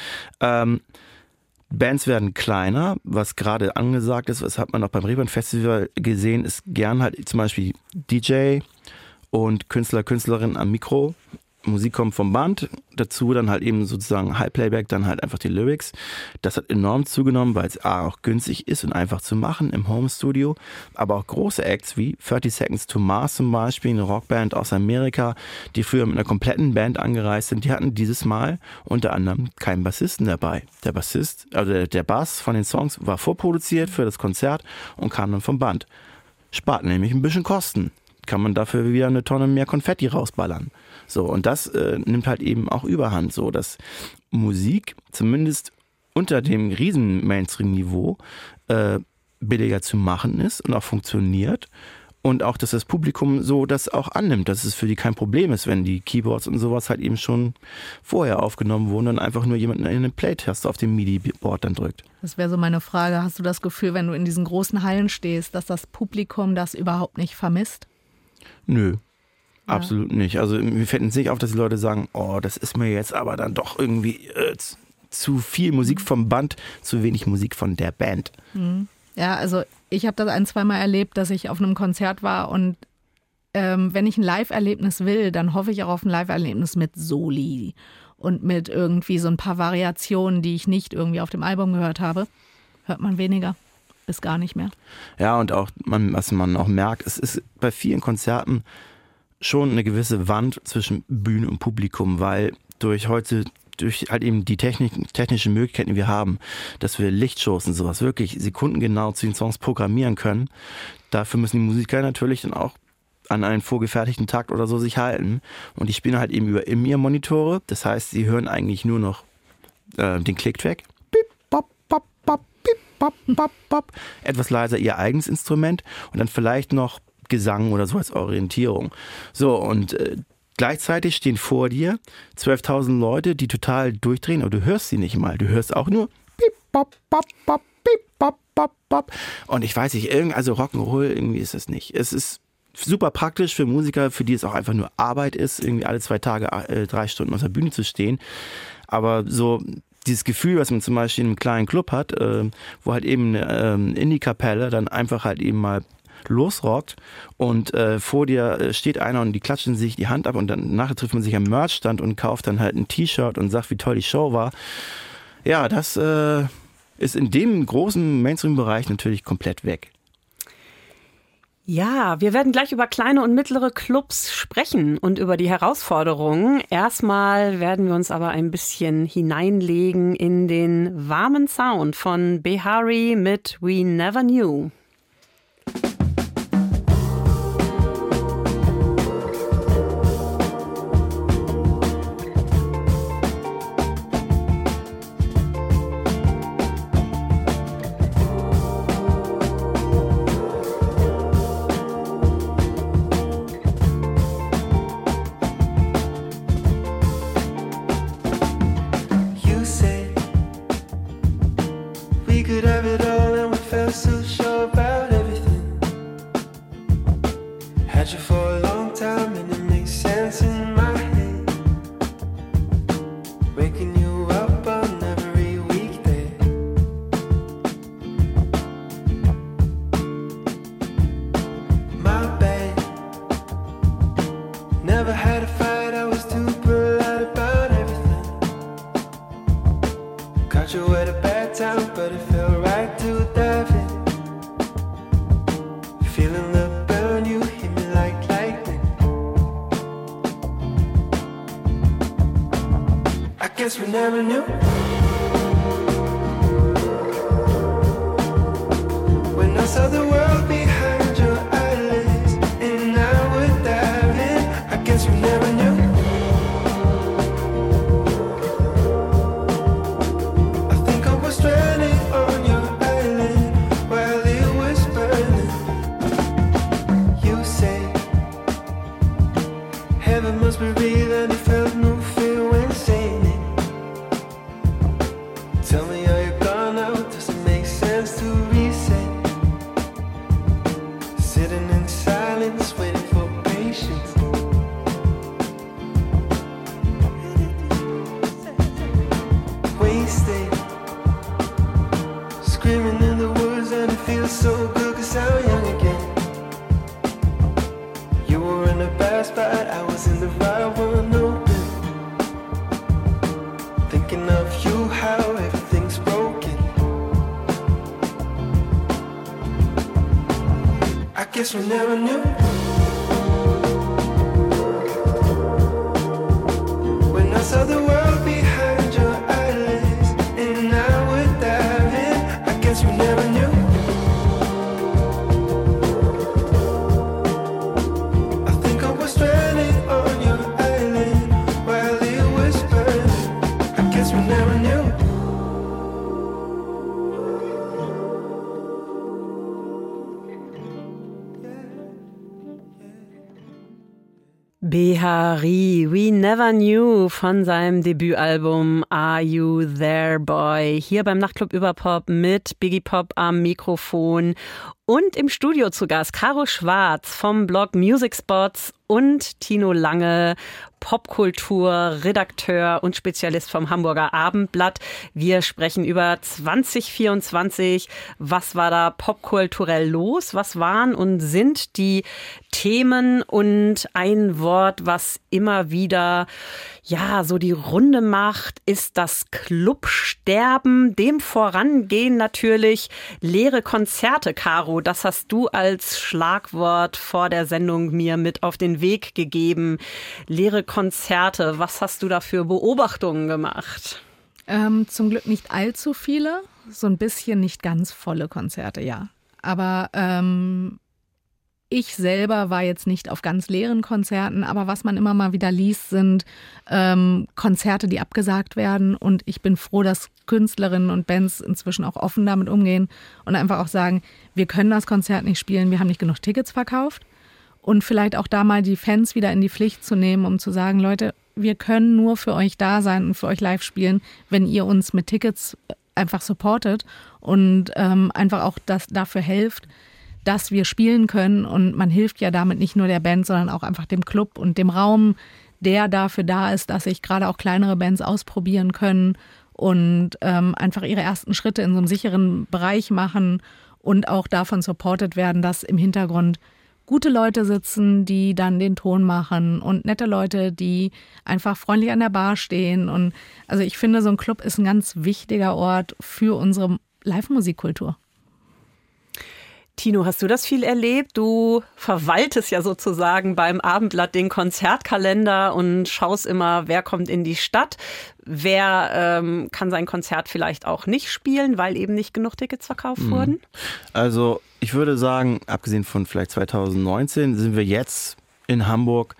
Bands werden kleiner, was gerade angesagt ist, das hat man auch beim Reeperbahn Festival gesehen, ist gern halt zum Beispiel DJ und Künstler, Künstlerinnen am Mikro. Musik kommt vom Band, dazu dann halt eben sozusagen High-Playback, dann halt einfach die Lyrics. Das hat enorm zugenommen, weil es auch günstig ist und einfach zu machen im Home-Studio. Aber auch große Acts wie 30 Seconds to Mars zum Beispiel, eine Rockband aus Amerika, die früher mit einer kompletten Band angereist sind, die hatten dieses Mal unter anderem keinen Bassisten dabei. Der Bassist, also der Bass von den Songs war vorproduziert für das Konzert und kam dann vom Band. Spart nämlich ein bisschen Kosten. Kann man dafür wieder eine Tonne mehr Konfetti rausballern. So, und das nimmt halt eben auch Überhand, so dass Musik zumindest unter dem riesen Mainstream-Niveau billiger zu machen ist und auch funktioniert. Und auch, dass das Publikum so das auch annimmt, dass es für die kein Problem ist, wenn die Keyboards und sowas halt eben schon vorher aufgenommen wurden und einfach nur jemand in eine Play-Taste auf dem MIDI-Board dann drückt. Das wäre so meine Frage. Hast du das Gefühl, wenn du in diesen großen Hallen stehst, dass das Publikum das überhaupt nicht vermisst? Nö. Absolut nicht. Also mir fällt es nicht auf, dass die Leute sagen, oh, das ist mir jetzt aber dann doch irgendwie zu viel Musik vom Band, zu wenig Musik von der Band. Ja, also ich habe das 1-2 Mal erlebt, dass ich auf einem Konzert war und wenn ich ein Live-Erlebnis will, dann hoffe ich auch auf ein Live-Erlebnis mit Soli und mit irgendwie so ein paar Variationen, die ich nicht irgendwie auf dem Album gehört habe. Hört man weniger bis gar nicht mehr. Ja, und auch, was man auch merkt, es ist bei vielen Konzerten schon eine gewisse Wand zwischen Bühne und Publikum, weil durch halt eben die technischen Möglichkeiten, die wir haben, dass wir Lichtshows und sowas wirklich sekundengenau zu den Songs programmieren können. Dafür müssen die Musiker natürlich dann auch an einen vorgefertigten Takt oder so sich halten. Und die spielen halt eben über In-Ear-Monitore. Das heißt, sie hören eigentlich nur noch den Click-Track. Bip, bop, bop, bop, bip, bop, bop, bop. Etwas leiser ihr eigenes Instrument und dann vielleicht noch Gesang oder so als Orientierung. So, und gleichzeitig stehen vor dir 12.000 Leute, die total durchdrehen, aber du hörst sie nicht mal. Du hörst auch nur Bip, bop, bop, bop, Bip, bop, bop, bop. Und ich weiß nicht, also Rock'n'Roll, irgendwie ist es nicht. Es ist super praktisch für Musiker, für die es auch einfach nur Arbeit ist, irgendwie alle 2 Tage 3 Stunden auf der Bühne zu stehen. Aber so dieses Gefühl, was man zum Beispiel in einem kleinen Club hat, wo halt eben eine Indie-Kapelle dann einfach halt eben mal losrockt und vor dir steht einer und die klatschen sich die Hand ab und dann nachher trifft man sich am Merchstand und kauft dann halt ein T-Shirt und sagt, wie toll die Show war. Ja, das ist in dem großen Mainstream-Bereich natürlich komplett weg. Ja, wir werden gleich über kleine und mittlere Clubs sprechen und über die Herausforderungen. Erstmal werden wir uns aber ein bisschen hineinlegen in den warmen Sound von Behari mit We Never Knew. Where so good 'cause I'm young again. You were in the bad spot, I was in the right one open. Thinking of you, how everything's broken. I guess we never knew. When I saw the world behind your eyelids, and I would dive in. I guess we never knew. I think I was stranded on your island while it was burning. I guess we never knew. Behari, We Never Knew von seinem Debütalbum Are You There Boy? Hier beim Nachtclub Überpop mit Biggie Pop am Mikrofon und im Studio zu Gast Caro Schwarz vom Blog Music Spots und Tino Lange, Popkultur-Redakteur und Spezialist vom Hamburger Abendblatt. Wir sprechen über 2024. Was war da popkulturell los? Was waren und sind die Themen? Und ein Wort, was immer wieder so die Runde macht, ist das Clubsterben. Dem vorangehen natürlich leere Konzerte, Caro. Das hast du als Schlagwort vor der Sendung mir mit auf den Weg gegeben. Leere Konzerte. Was hast du da für Beobachtungen gemacht? Zum Glück nicht allzu viele. So ein bisschen nicht ganz volle Konzerte, ja. Aber ich selber war jetzt nicht auf ganz leeren Konzerten, aber was man immer mal wieder liest, sind Konzerte, die abgesagt werden. Und ich bin froh, dass Künstlerinnen und Bands inzwischen auch offen damit umgehen und einfach auch sagen, wir können das Konzert nicht spielen, wir haben nicht genug Tickets verkauft. Und vielleicht auch da mal die Fans wieder in die Pflicht zu nehmen, um zu sagen, Leute, wir können nur für euch da sein und für euch live spielen, wenn ihr uns mit Tickets einfach supportet und einfach auch dafür helft, dass wir spielen können. Und man hilft ja damit nicht nur der Band, sondern auch einfach dem Club und dem Raum, der dafür da ist, dass sich gerade auch kleinere Bands ausprobieren können und einfach ihre ersten Schritte in so einem sicheren Bereich machen und auch davon supportet werden, dass im Hintergrund gute Leute sitzen, die dann den Ton machen und nette Leute, die einfach freundlich an der Bar stehen. Und also ich finde, so ein Club ist ein ganz wichtiger Ort für unsere Live-Musikkultur. Tino, hast du das viel erlebt? Du verwaltest ja sozusagen beim Abendblatt den Konzertkalender und schaust immer, wer kommt in die Stadt, wer kann sein Konzert vielleicht auch nicht spielen, weil eben nicht genug Tickets verkauft wurden. Also ich würde sagen, abgesehen von vielleicht 2019, sind wir jetzt in Hamburg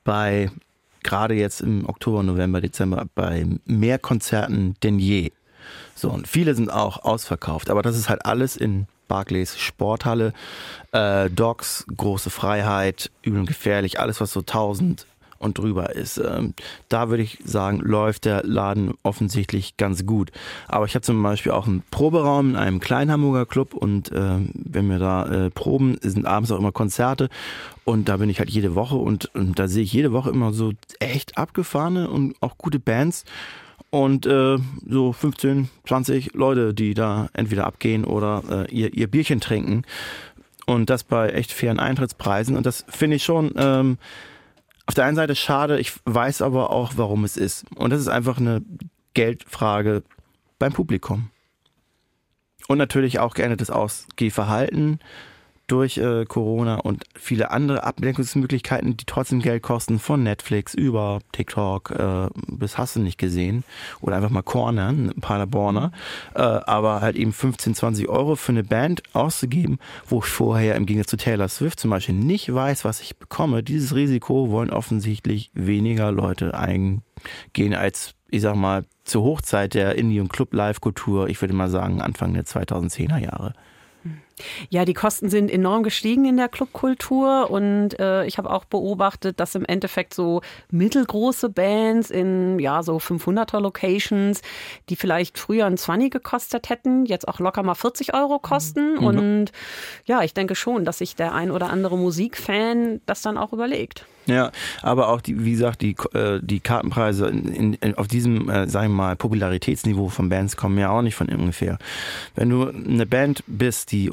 gerade jetzt im Oktober, November, Dezember, bei mehr Konzerten denn je. So, und viele sind auch ausverkauft, aber das ist halt alles in Barclays Sporthalle, Docks, Große Freiheit, Übel und Gefährlich, alles was so 1000 und drüber ist. Da würde ich sagen, läuft der Laden offensichtlich ganz gut. Aber ich habe zum Beispiel auch einen Proberaum in einem kleinen Hamburger Club und wenn wir da proben, sind abends auch immer Konzerte und da bin ich halt jede Woche und da sehe ich jede Woche immer so echt abgefahrene und auch gute Bands. Und so 15, 20 Leute, die da entweder abgehen oder ihr Bierchen trinken. Und das bei echt fairen Eintrittspreisen. Und das finde ich schon auf der einen Seite schade. Ich weiß aber auch, warum es ist. Und das ist einfach eine Geldfrage beim Publikum. Und natürlich auch geändertes Ausgehverhalten durch Corona und viele andere Ablenkungsmöglichkeiten, die trotzdem Geld kosten, von Netflix über TikTok bis hast du nicht gesehen oder einfach mal cornern, ein Paderborner, aber halt eben 15, 20 Euro für eine Band auszugeben, wo ich vorher im Gegensatz zu Taylor Swift zum Beispiel nicht weiß, was ich bekomme. Dieses Risiko wollen offensichtlich weniger Leute eingehen als, ich sag mal, zur Hochzeit der Indie- und Club-Live-Kultur, ich würde mal sagen Anfang der 2010er Jahre. Ja, die Kosten sind enorm gestiegen in der Clubkultur und ich habe auch beobachtet, dass im Endeffekt so mittelgroße Bands in so 500er Locations, die vielleicht früher ein 20 gekostet hätten, jetzt auch locker mal 40 Euro kosten. Und ja, ich denke schon, dass sich der ein oder andere Musikfan das dann auch überlegt. Ja, aber auch, wie gesagt, die Kartenpreise auf diesem, sag ich mal, Popularitätsniveau von Bands kommen ja auch nicht von ungefähr. Wenn du eine Band bist, die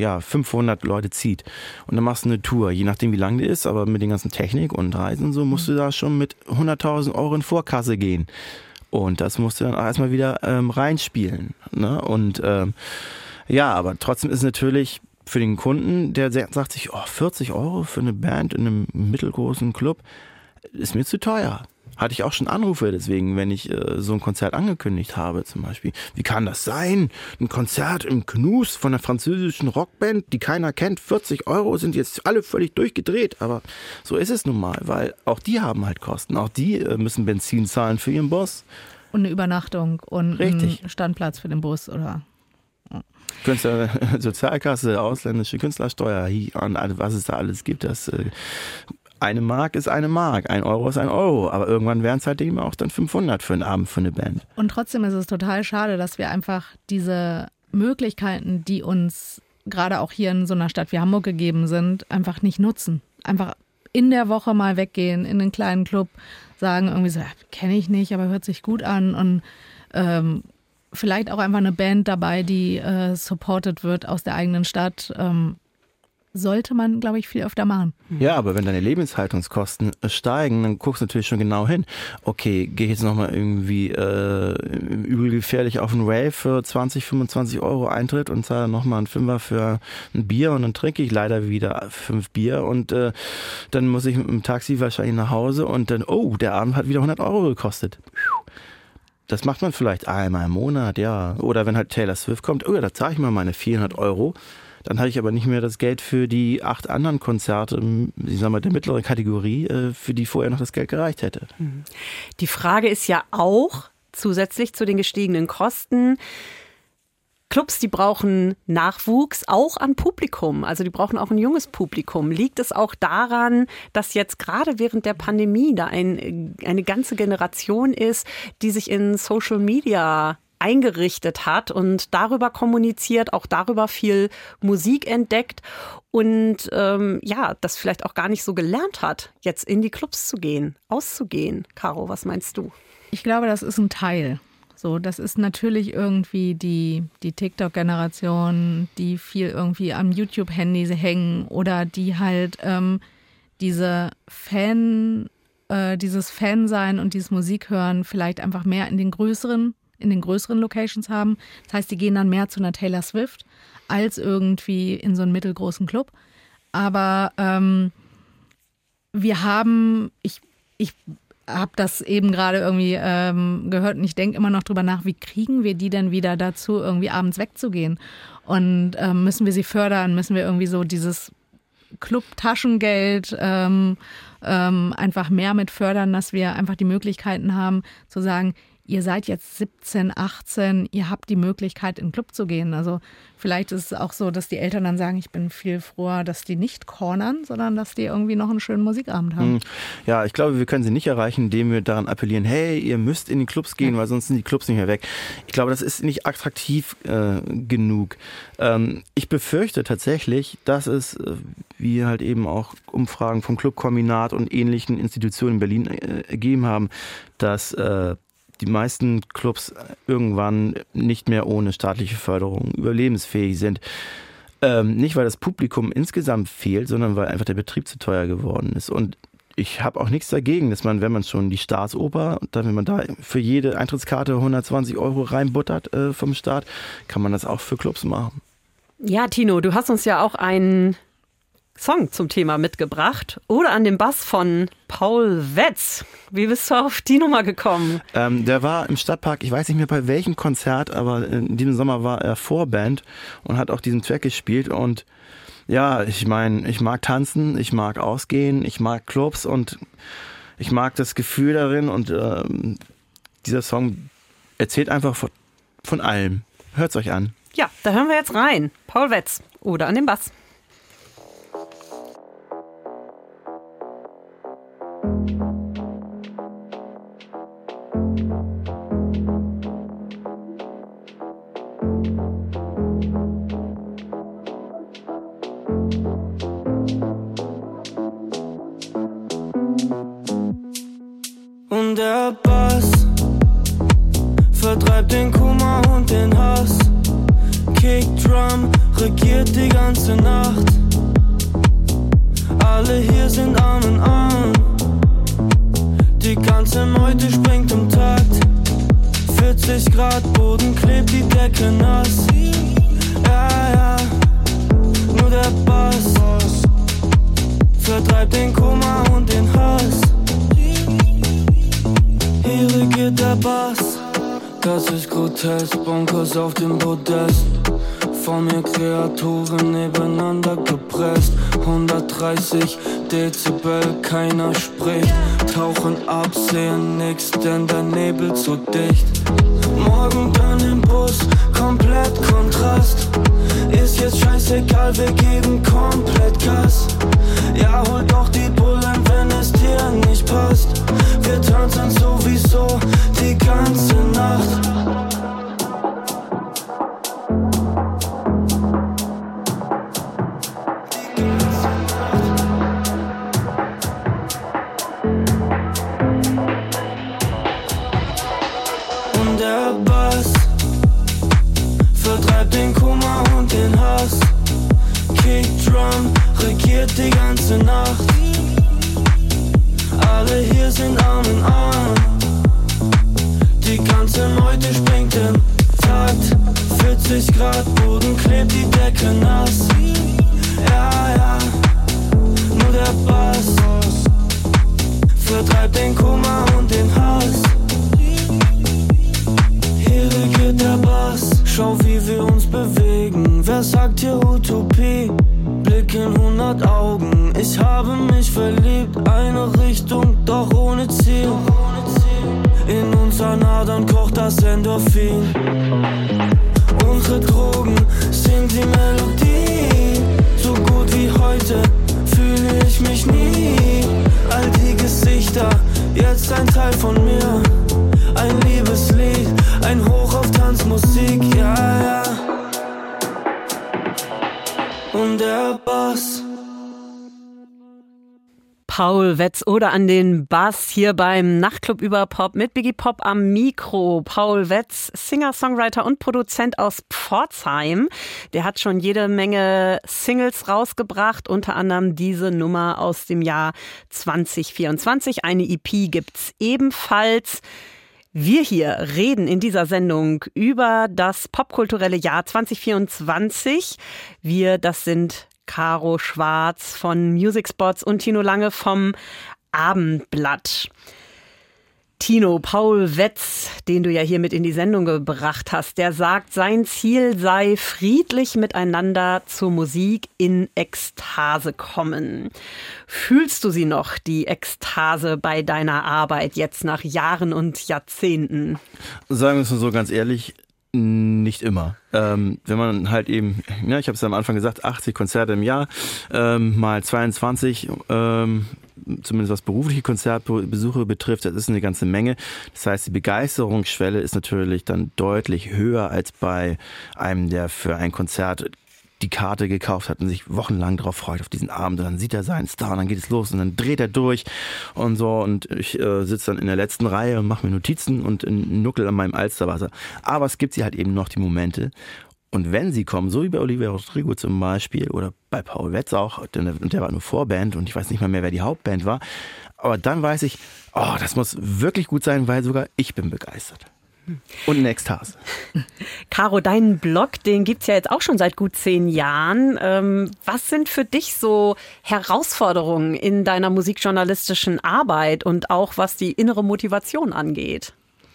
500 Leute zieht und dann machst du eine Tour, je nachdem wie lang die ist, aber mit den ganzen Technik und Reisen und so, musst du da schon mit 100.000 Euro in Vorkasse gehen. Und das musst du dann auch erstmal wieder reinspielen. Ne? Und ja, aber trotzdem ist natürlich für den Kunden, der sagt sich, 40 Euro für eine Band in einem mittelgroßen Club, ist mir zu teuer. Hatte ich auch schon Anrufe deswegen, wenn ich so ein Konzert angekündigt habe zum Beispiel. Wie kann das sein? Ein Konzert im Knus von einer französischen Rockband, die keiner kennt, 40 Euro, sind jetzt alle völlig durchgedreht. Aber so ist es nun mal, weil auch die haben halt Kosten. Auch die müssen Benzin zahlen für ihren Bus. Und eine Übernachtung und einen Standplatz für den Bus oder... Künstler, Sozialkasse, ausländische Künstlersteuer, was es da alles gibt, das eine Mark ist eine Mark, 1 Euro ist 1 Euro, aber irgendwann wären es halt eben auch dann 500 für einen Abend für eine Band. Und trotzdem ist es total schade, dass wir einfach diese Möglichkeiten, die uns gerade auch hier in so einer Stadt wie Hamburg gegeben sind, einfach nicht nutzen. Einfach in der Woche mal weggehen, in einen kleinen Club, sagen irgendwie so, kenne ich nicht, aber hört sich gut an und vielleicht auch einfach eine Band dabei, die supported wird aus der eigenen Stadt. Sollte man, glaube ich, viel öfter machen. Ja, aber wenn deine Lebenshaltungskosten steigen, dann guckst du natürlich schon genau hin. Okay, gehe ich jetzt nochmal irgendwie übel gefährlich auf einen Rave für 20, 25 Euro Eintritt und zahle nochmal einen Fünfer für ein Bier und dann trinke ich leider wieder 5 Bier und dann muss ich mit dem Taxi wahrscheinlich nach Hause und dann, der Abend hat wieder 100 Euro gekostet. Das macht man vielleicht einmal im Monat, ja. Oder wenn halt Taylor Swift kommt, da zahle ich mal meine 400 Euro. Dann habe ich aber nicht mehr das Geld für die 8 anderen Konzerte, ich sag mal, der mittleren Kategorie, für die vorher noch das Geld gereicht hätte. Die Frage ist ja auch, zusätzlich zu den gestiegenen Kosten, Clubs, die brauchen Nachwuchs auch an Publikum, also die brauchen auch ein junges Publikum. Liegt es auch daran, dass jetzt gerade während der Pandemie da eine ganze Generation ist, die sich in Social Media eingerichtet hat und darüber kommuniziert, auch darüber viel Musik entdeckt und das vielleicht auch gar nicht so gelernt hat, jetzt in die Clubs zu gehen, auszugehen. Caro, was meinst du? Ich glaube, das ist ein Teil. So, das ist natürlich irgendwie die TikTok-Generation, die viel irgendwie am YouTube-Handy hängen oder die halt dieses Fansein und dieses Musikhören vielleicht einfach mehr in den größeren Locations haben. Das heißt, die gehen dann mehr zu einer Taylor Swift als irgendwie in so einen mittelgroßen Club. Aber ich habe das eben gerade irgendwie gehört und ich denke immer noch drüber nach, wie kriegen wir die denn wieder dazu, irgendwie abends wegzugehen? Und müssen wir sie fördern? Müssen wir irgendwie so dieses Club-Taschengeld einfach mehr mit fördern, dass wir einfach die Möglichkeiten haben zu sagen, ihr seid jetzt 17, 18, ihr habt die Möglichkeit, in den Club zu gehen. Also vielleicht ist es auch so, dass die Eltern dann sagen, ich bin viel froher, dass die nicht cornern, sondern dass die irgendwie noch einen schönen Musikabend haben. Ja, ich glaube, wir können sie nicht erreichen, indem wir daran appellieren, hey, ihr müsst in die Clubs gehen, weil sonst sind die Clubs nicht mehr weg. Ich glaube, das ist nicht attraktiv genug. Ich befürchte tatsächlich, dass es, wie halt eben auch Umfragen vom Clubkombinat und ähnlichen Institutionen in Berlin ergeben haben, dass die meisten Clubs irgendwann nicht mehr ohne staatliche Förderung überlebensfähig sind. Nicht, weil das Publikum insgesamt fehlt, sondern weil einfach der Betrieb zu teuer geworden ist. Und ich habe auch nichts dagegen, dass man, wenn man schon die Staatsoper, wenn man da für jede Eintrittskarte 120 Euro reinbuttert vom Staat, kann man das auch für Clubs machen. Ja, Tino, du hast uns ja auch einen Song zum Thema mitgebracht. Oder an dem Bass von Paul Wetz. Wie bist du auf die Nummer gekommen? Der war im Stadtpark, ich weiß nicht mehr bei welchem Konzert, aber in diesem Sommer war er Vorband und hat auch diesen Track gespielt. Und ja, ich meine, ich mag tanzen, ich mag ausgehen, ich mag Clubs und ich mag das Gefühl darin. Und dieser Song erzählt einfach von allem. Hört's euch an. Ja, da hören wir jetzt rein. Paul Wetz oder an dem Bass. Und der Bass vertreibt den Kummer und den Hass. Kickdrum regiert die ganze Nacht. Alle hier sind Arm in Arm. Die ganze Meute springt im Takt. 40 Grad, Boden klebt die Decke nass. Ja, ja, nur der Bass vertreibt den Kummer und den Hass. Hier regiert der Bass. Das ist grotesk, Bonkers auf dem Podest. Vor mir Kreaturen nebeneinander gepresst. 130 Dezibel, keiner spricht. Tauchen ab, sehen nix, denn der Nebel zu dicht. Morgen dann im Bus, komplett Kontrast. Ist jetzt scheißegal, wir geben komplett Gas. Ja, hol doch die Bullen, wenn es dir nicht passt. Wir tanzen sowieso die ganze Nacht. Und der Bass vertreibt den Kummer und den Hass. Kickdrum regiert die ganze Nacht. Alle hier sind Arm in Arm. Die ganze Meute springt im Takt. 40 Grad, Boden klebt die Decke nass. Ja, ja, nur der Bass vertreibt den Kummer und den Hass. Hier regiert der Bass. Schau, wie wir uns bewegen. Wer sagt hier Utopie? Blick in 100 Augen. Ich habe mich verliebt. Eine Richtung, doch ohne Ziel. In unseren Adern kocht das Endorphin. Unsere Drogen sind die Melodie. So gut wie heute fühle ich mich nie. All die Gesichter, jetzt ein Teil von mir. Ein Liebeslied, ein Hoch auf Tanzmusik, ja, ja. Und der Bass. Paul Wetz oder an den Bass hier beim Nachtclub über Pop mit Biggie Pop am Mikro. Paul Wetz, Singer, Songwriter und Produzent aus Pforzheim. Der hat schon jede Menge Singles rausgebracht, unter anderem diese Nummer aus dem Jahr 2024. Eine EP gibt's ebenfalls. Wir hier reden in dieser Sendung über das popkulturelle Jahr 2024. Wir, das sind Caro Schwarz von Music Spots und Tino Lange vom Abendblatt. Tino, Paul Wetz, den du ja hier mit in die Sendung gebracht hast, der sagt, sein Ziel sei friedlich miteinander zur Musik in Ekstase kommen. Fühlst du sie noch, die Ekstase, bei deiner Arbeit jetzt nach Jahren und Jahrzehnten? Sagen wir es mal so ganz ehrlich, nicht immer. Wenn man halt eben, ja, ich habe es am Anfang gesagt, 80 Konzerte im Jahr, mal 22, zumindest was berufliche Konzertbesuche betrifft, das ist eine ganze Menge. Das heißt, die Begeisterungsschwelle ist natürlich dann deutlich höher als bei einem, der für ein Konzert die Karte gekauft hat und sich wochenlang darauf freut, auf diesen Abend. Und dann sieht er seinen Star und dann geht es los und dann dreht er durch und so. Und ich sitze dann in der letzten Reihe und mache mir Notizen und nuckel an meinem Alsterwasser. Aber es gibt sie halt eben noch, die Momente. Und wenn sie kommen, so wie bei Olivia Rodrigo zum Beispiel oder bei Paul Wetz auch, der war nur Vorband und ich weiß nicht mal mehr, wer die Hauptband war. Aber dann weiß ich, oh, das muss wirklich gut sein, weil sogar ich bin begeistert. Und eine Ekstase. Caro, deinen Blog, den gibt's ja jetzt auch schon seit gut 10 Jahren. Was sind für dich so Herausforderungen in deiner musikjournalistischen Arbeit und auch was die innere Motivation angeht?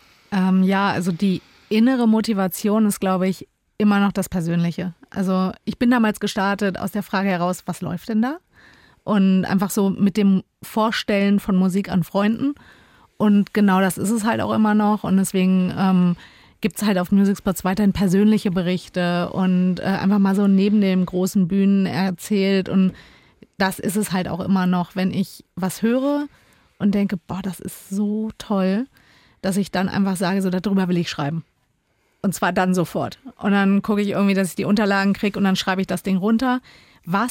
Ja, also die innere Motivation ist, glaube ich, immer noch das Persönliche. Also ich bin damals gestartet aus der Frage heraus, was läuft denn da? Und einfach so mit dem Vorstellen von Musik an Freunden. Und genau das ist es halt auch immer noch. Und deswegen gibt es halt auf Music Spots weiterhin persönliche Berichte und einfach mal so neben den großen Bühnen erzählt. Und das ist es halt auch immer noch, wenn ich was höre und denke, boah, das ist so toll, dass ich dann einfach sage, so darüber will ich schreiben. Und zwar dann sofort. Und dann gucke ich irgendwie, dass ich die Unterlagen kriege und dann schreibe ich das Ding runter. Was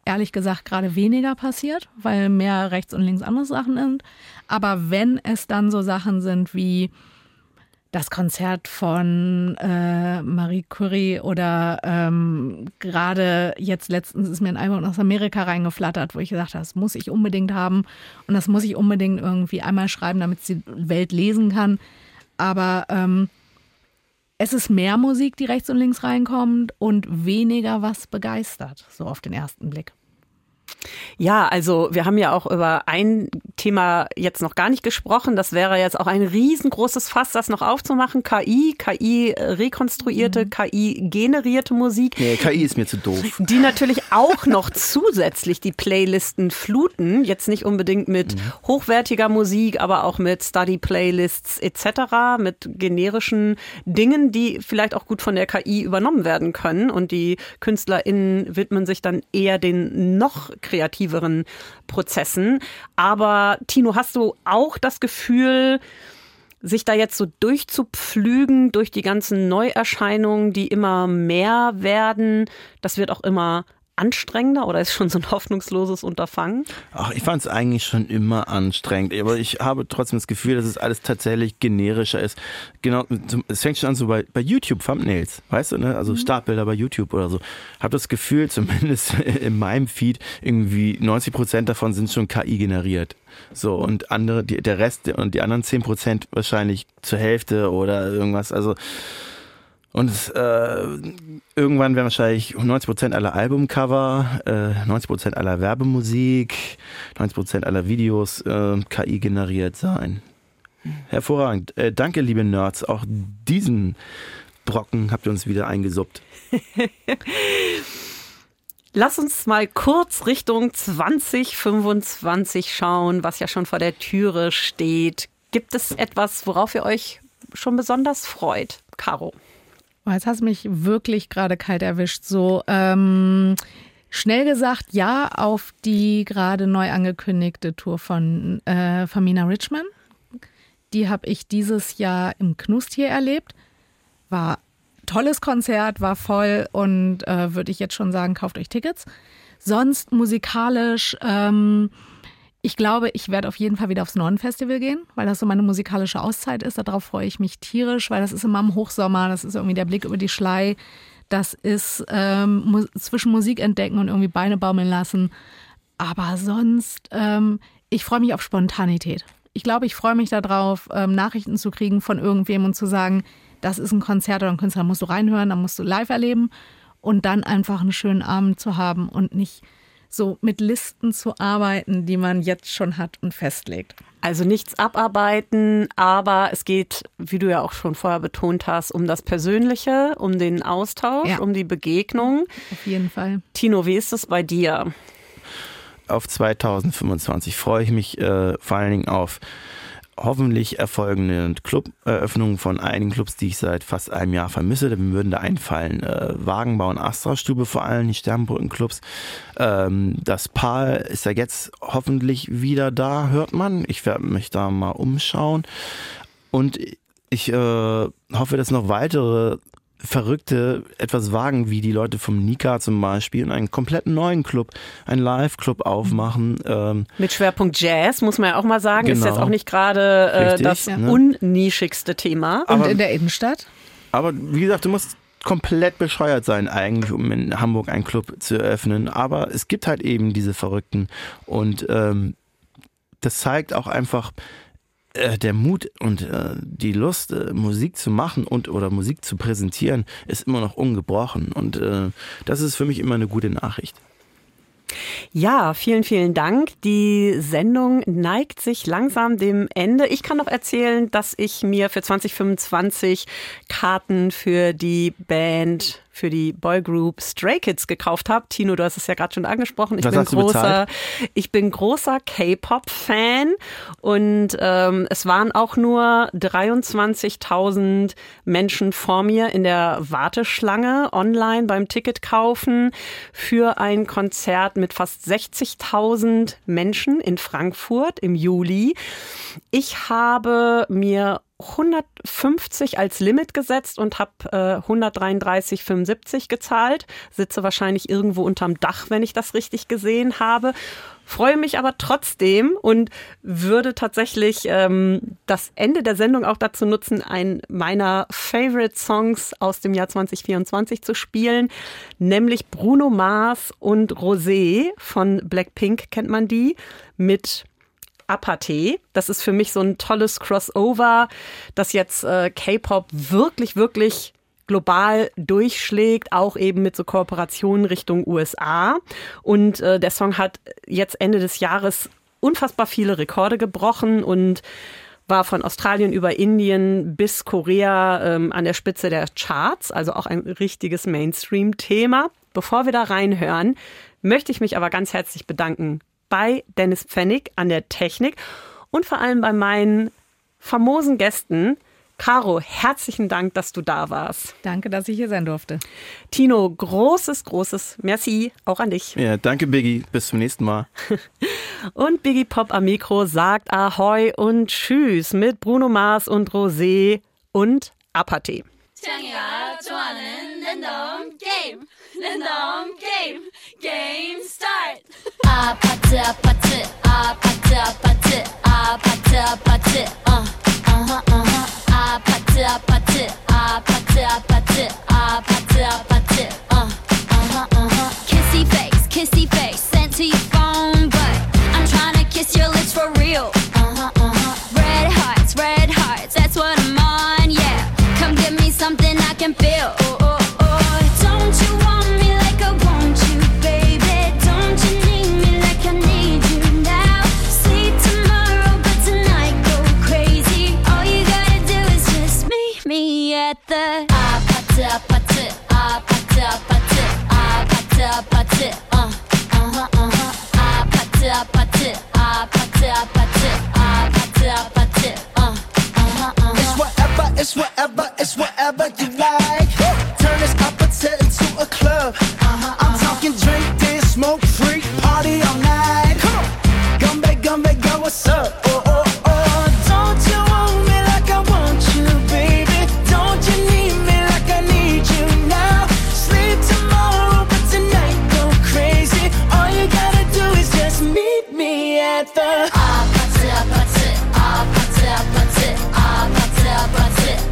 ehrlich gesagt gerade weniger passiert, weil mehr rechts und links andere Sachen sind. Aber wenn es dann so Sachen sind wie das Konzert von Marie Curie oder gerade jetzt letztens ist mir ein Album aus Amerika reingeflattert, wo ich gesagt habe, das muss ich unbedingt haben und das muss ich unbedingt irgendwie einmal schreiben, damit es die Welt lesen kann. Aber es ist mehr Musik, die rechts und links reinkommt und weniger was begeistert, so auf den ersten Blick. Ja, also wir haben ja auch über ein Thema jetzt noch gar nicht gesprochen. Das wäre jetzt auch ein riesengroßes Fass, das noch aufzumachen. KI-rekonstruierte, KI-generierte Musik. Nee, KI ist mir zu doof. Die natürlich auch noch zusätzlich die Playlisten fluten. Jetzt nicht unbedingt mit hochwertiger Musik, aber auch mit Study-Playlists etc., mit generischen Dingen, die vielleicht auch gut von der KI übernommen werden können. Und die KünstlerInnen widmen sich dann eher den noch kreativeren Prozessen. Aber Tino, hast du auch das Gefühl, sich da jetzt so durchzupflügen durch die ganzen Neuerscheinungen, die immer mehr werden? Das wird auch immer anstrengender oder ist schon so ein hoffnungsloses Unterfangen? Ach, ich fand es eigentlich schon immer anstrengend, aber ich habe trotzdem das Gefühl, dass es alles tatsächlich generischer ist. Genau, es fängt schon an so bei YouTube Thumbnails, weißt du, ne? Also Startbilder bei YouTube oder so. Habe das Gefühl, zumindest in meinem Feed, irgendwie 90% davon sind schon KI generiert. So, und der Rest und die anderen 10% wahrscheinlich zur Hälfte oder irgendwas, also und irgendwann werden wahrscheinlich 90% aller Albumcover, 90% aller Werbemusik, 90% aller Videos KI generiert sein. Hervorragend. Danke, liebe Nerds. Auch diesen Brocken habt ihr uns wieder eingesuppt. Lass uns mal kurz Richtung 2025 schauen, was ja schon vor der Türe steht. Gibt es etwas, worauf ihr euch schon besonders freut? Caro. Jetzt hast du mich wirklich gerade kalt erwischt. So schnell gesagt, ja, auf die gerade neu angekündigte Tour von Famina Richman. Die habe ich dieses Jahr im Knustier erlebt. War tolles Konzert, war voll und würde ich jetzt schon sagen, kauft euch Tickets. Sonst musikalisch, ich glaube, ich werde auf jeden Fall wieder aufs Norden-Festival gehen, weil das so meine musikalische Auszeit ist. Darauf freue ich mich tierisch, weil das ist immer im Hochsommer, das ist irgendwie der Blick über die Schlei. Das ist zwischen Musik entdecken und irgendwie Beine baumeln lassen. Aber sonst, ich freue mich auf Spontanität. Ich glaube, ich freue mich darauf, Nachrichten zu kriegen von irgendwem und zu sagen, das ist ein Konzert oder ein Künstler, da musst du reinhören, da musst du live erleben und dann einfach einen schönen Abend zu haben und nicht so mit Listen zu arbeiten, die man jetzt schon hat und festlegt. Also nichts abarbeiten, aber es geht, wie du ja auch schon vorher betont hast, um das Persönliche, um den Austausch, um die Begegnung. Auf jeden Fall. Tino, wie ist es bei dir? Auf 2025 freue ich mich vor allen Dingen auf hoffentlich erfolgende Club-Eröffnungen von einigen Clubs, die ich seit fast einem Jahr vermisse. Da würden da einfallen Wagenbau und Astra-Stube, vor allem die Sternbrücken-Clubs. Das Paar ist ja jetzt hoffentlich wieder da, hört man. Ich werde mich da mal umschauen. Und ich hoffe, dass noch weitere Verrückte etwas wagen, wie die Leute vom Nika zum Beispiel, und einen komplett neuen Club, einen Live-Club aufmachen. Mit Schwerpunkt Jazz, muss man ja auch mal sagen, genau. Ist jetzt auch nicht gerade das unnischigste Thema. Und in der Innenstadt? Aber wie gesagt, du musst komplett bescheuert sein eigentlich, um in Hamburg einen Club zu eröffnen. Aber es gibt halt eben diese Verrückten und das zeigt auch einfach, der Mut und die Lust, Musik zu machen oder Musik zu präsentieren, ist immer noch ungebrochen. Und das ist für mich immer eine gute Nachricht. Ja, vielen, vielen Dank. Die Sendung neigt sich langsam dem Ende. Ich kann noch erzählen, dass ich mir für 2025 Karten für die Band, für die Boygroup Stray Kids gekauft habe. Tino, du hast es ja gerade schon angesprochen. Ich bin großer K-Pop-Fan und es waren auch nur 23.000 Menschen vor mir in der Warteschlange online beim Ticket kaufen für ein Konzert mit fast 60.000 Menschen in Frankfurt im Juli. Ich habe mir 150 als Limit gesetzt und habe 133,75 gezahlt. Sitze wahrscheinlich irgendwo unterm Dach, wenn ich das richtig gesehen habe. Freue mich aber trotzdem und würde tatsächlich das Ende der Sendung auch dazu nutzen, einen meiner Favorite Songs aus dem Jahr 2024 zu spielen, nämlich Bruno Mars und Rosé von Blackpink, kennt man die, mit Apartheid. Das ist für mich so ein tolles Crossover, das jetzt K-Pop wirklich, wirklich global durchschlägt, auch eben mit so Kooperationen Richtung USA. Und der Song hat jetzt Ende des Jahres unfassbar viele Rekorde gebrochen und war von Australien über Indien bis Korea an der Spitze der Charts, also auch ein richtiges Mainstream-Thema. Bevor wir da reinhören, möchte ich mich aber ganz herzlich bedanken bei Dennis Pfennig an der Technik und vor allem bei meinen famosen Gästen. Caro, herzlichen Dank, dass du da warst. Danke, dass ich hier sein durfte. Tino, großes Merci auch an dich. Ja, danke Biggie, bis zum nächsten Mal. Und Biggie Pop am Mikro sagt Ahoi und Tschüss mit Bruno Mars und Rosé und Apartheid. 창이가 좋아하는 랜덤 게임 게임 스타트 아파트 아파트 아파트 아파트 아파트 아파트 아파트 아파트 아파트 아파트 아파트 아파트 kissy face sent to your phone but I'm trying to kiss your lips for real red hearts that's what I'm on yeah come give me something I can feel don't you want me like I want you baby don't you need me like I need you now sleep tomorrow but tonight go crazy all you gotta do is just meet me at the 아파트 아파트 아파트 아파트 아파트 아파트 아파트 아파트 아파트 아파트 아파트 아파트 It's whatever you like. Turn this opposite into a club. I'm talking drink, dance, smoke, freak, party all night. Come back, girl, what's up? Don't you want me like I want you, baby? Don't you need me like I need you now? Sleep tomorrow, but tonight go crazy. All you gotta do is just meet me at the 아파트 아파트 아파트 아파트 아파트 아파트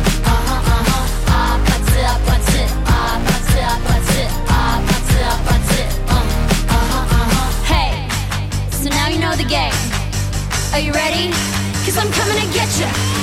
Hey, so now you know the game. Are you ready? 'Cause I'm coming to get you.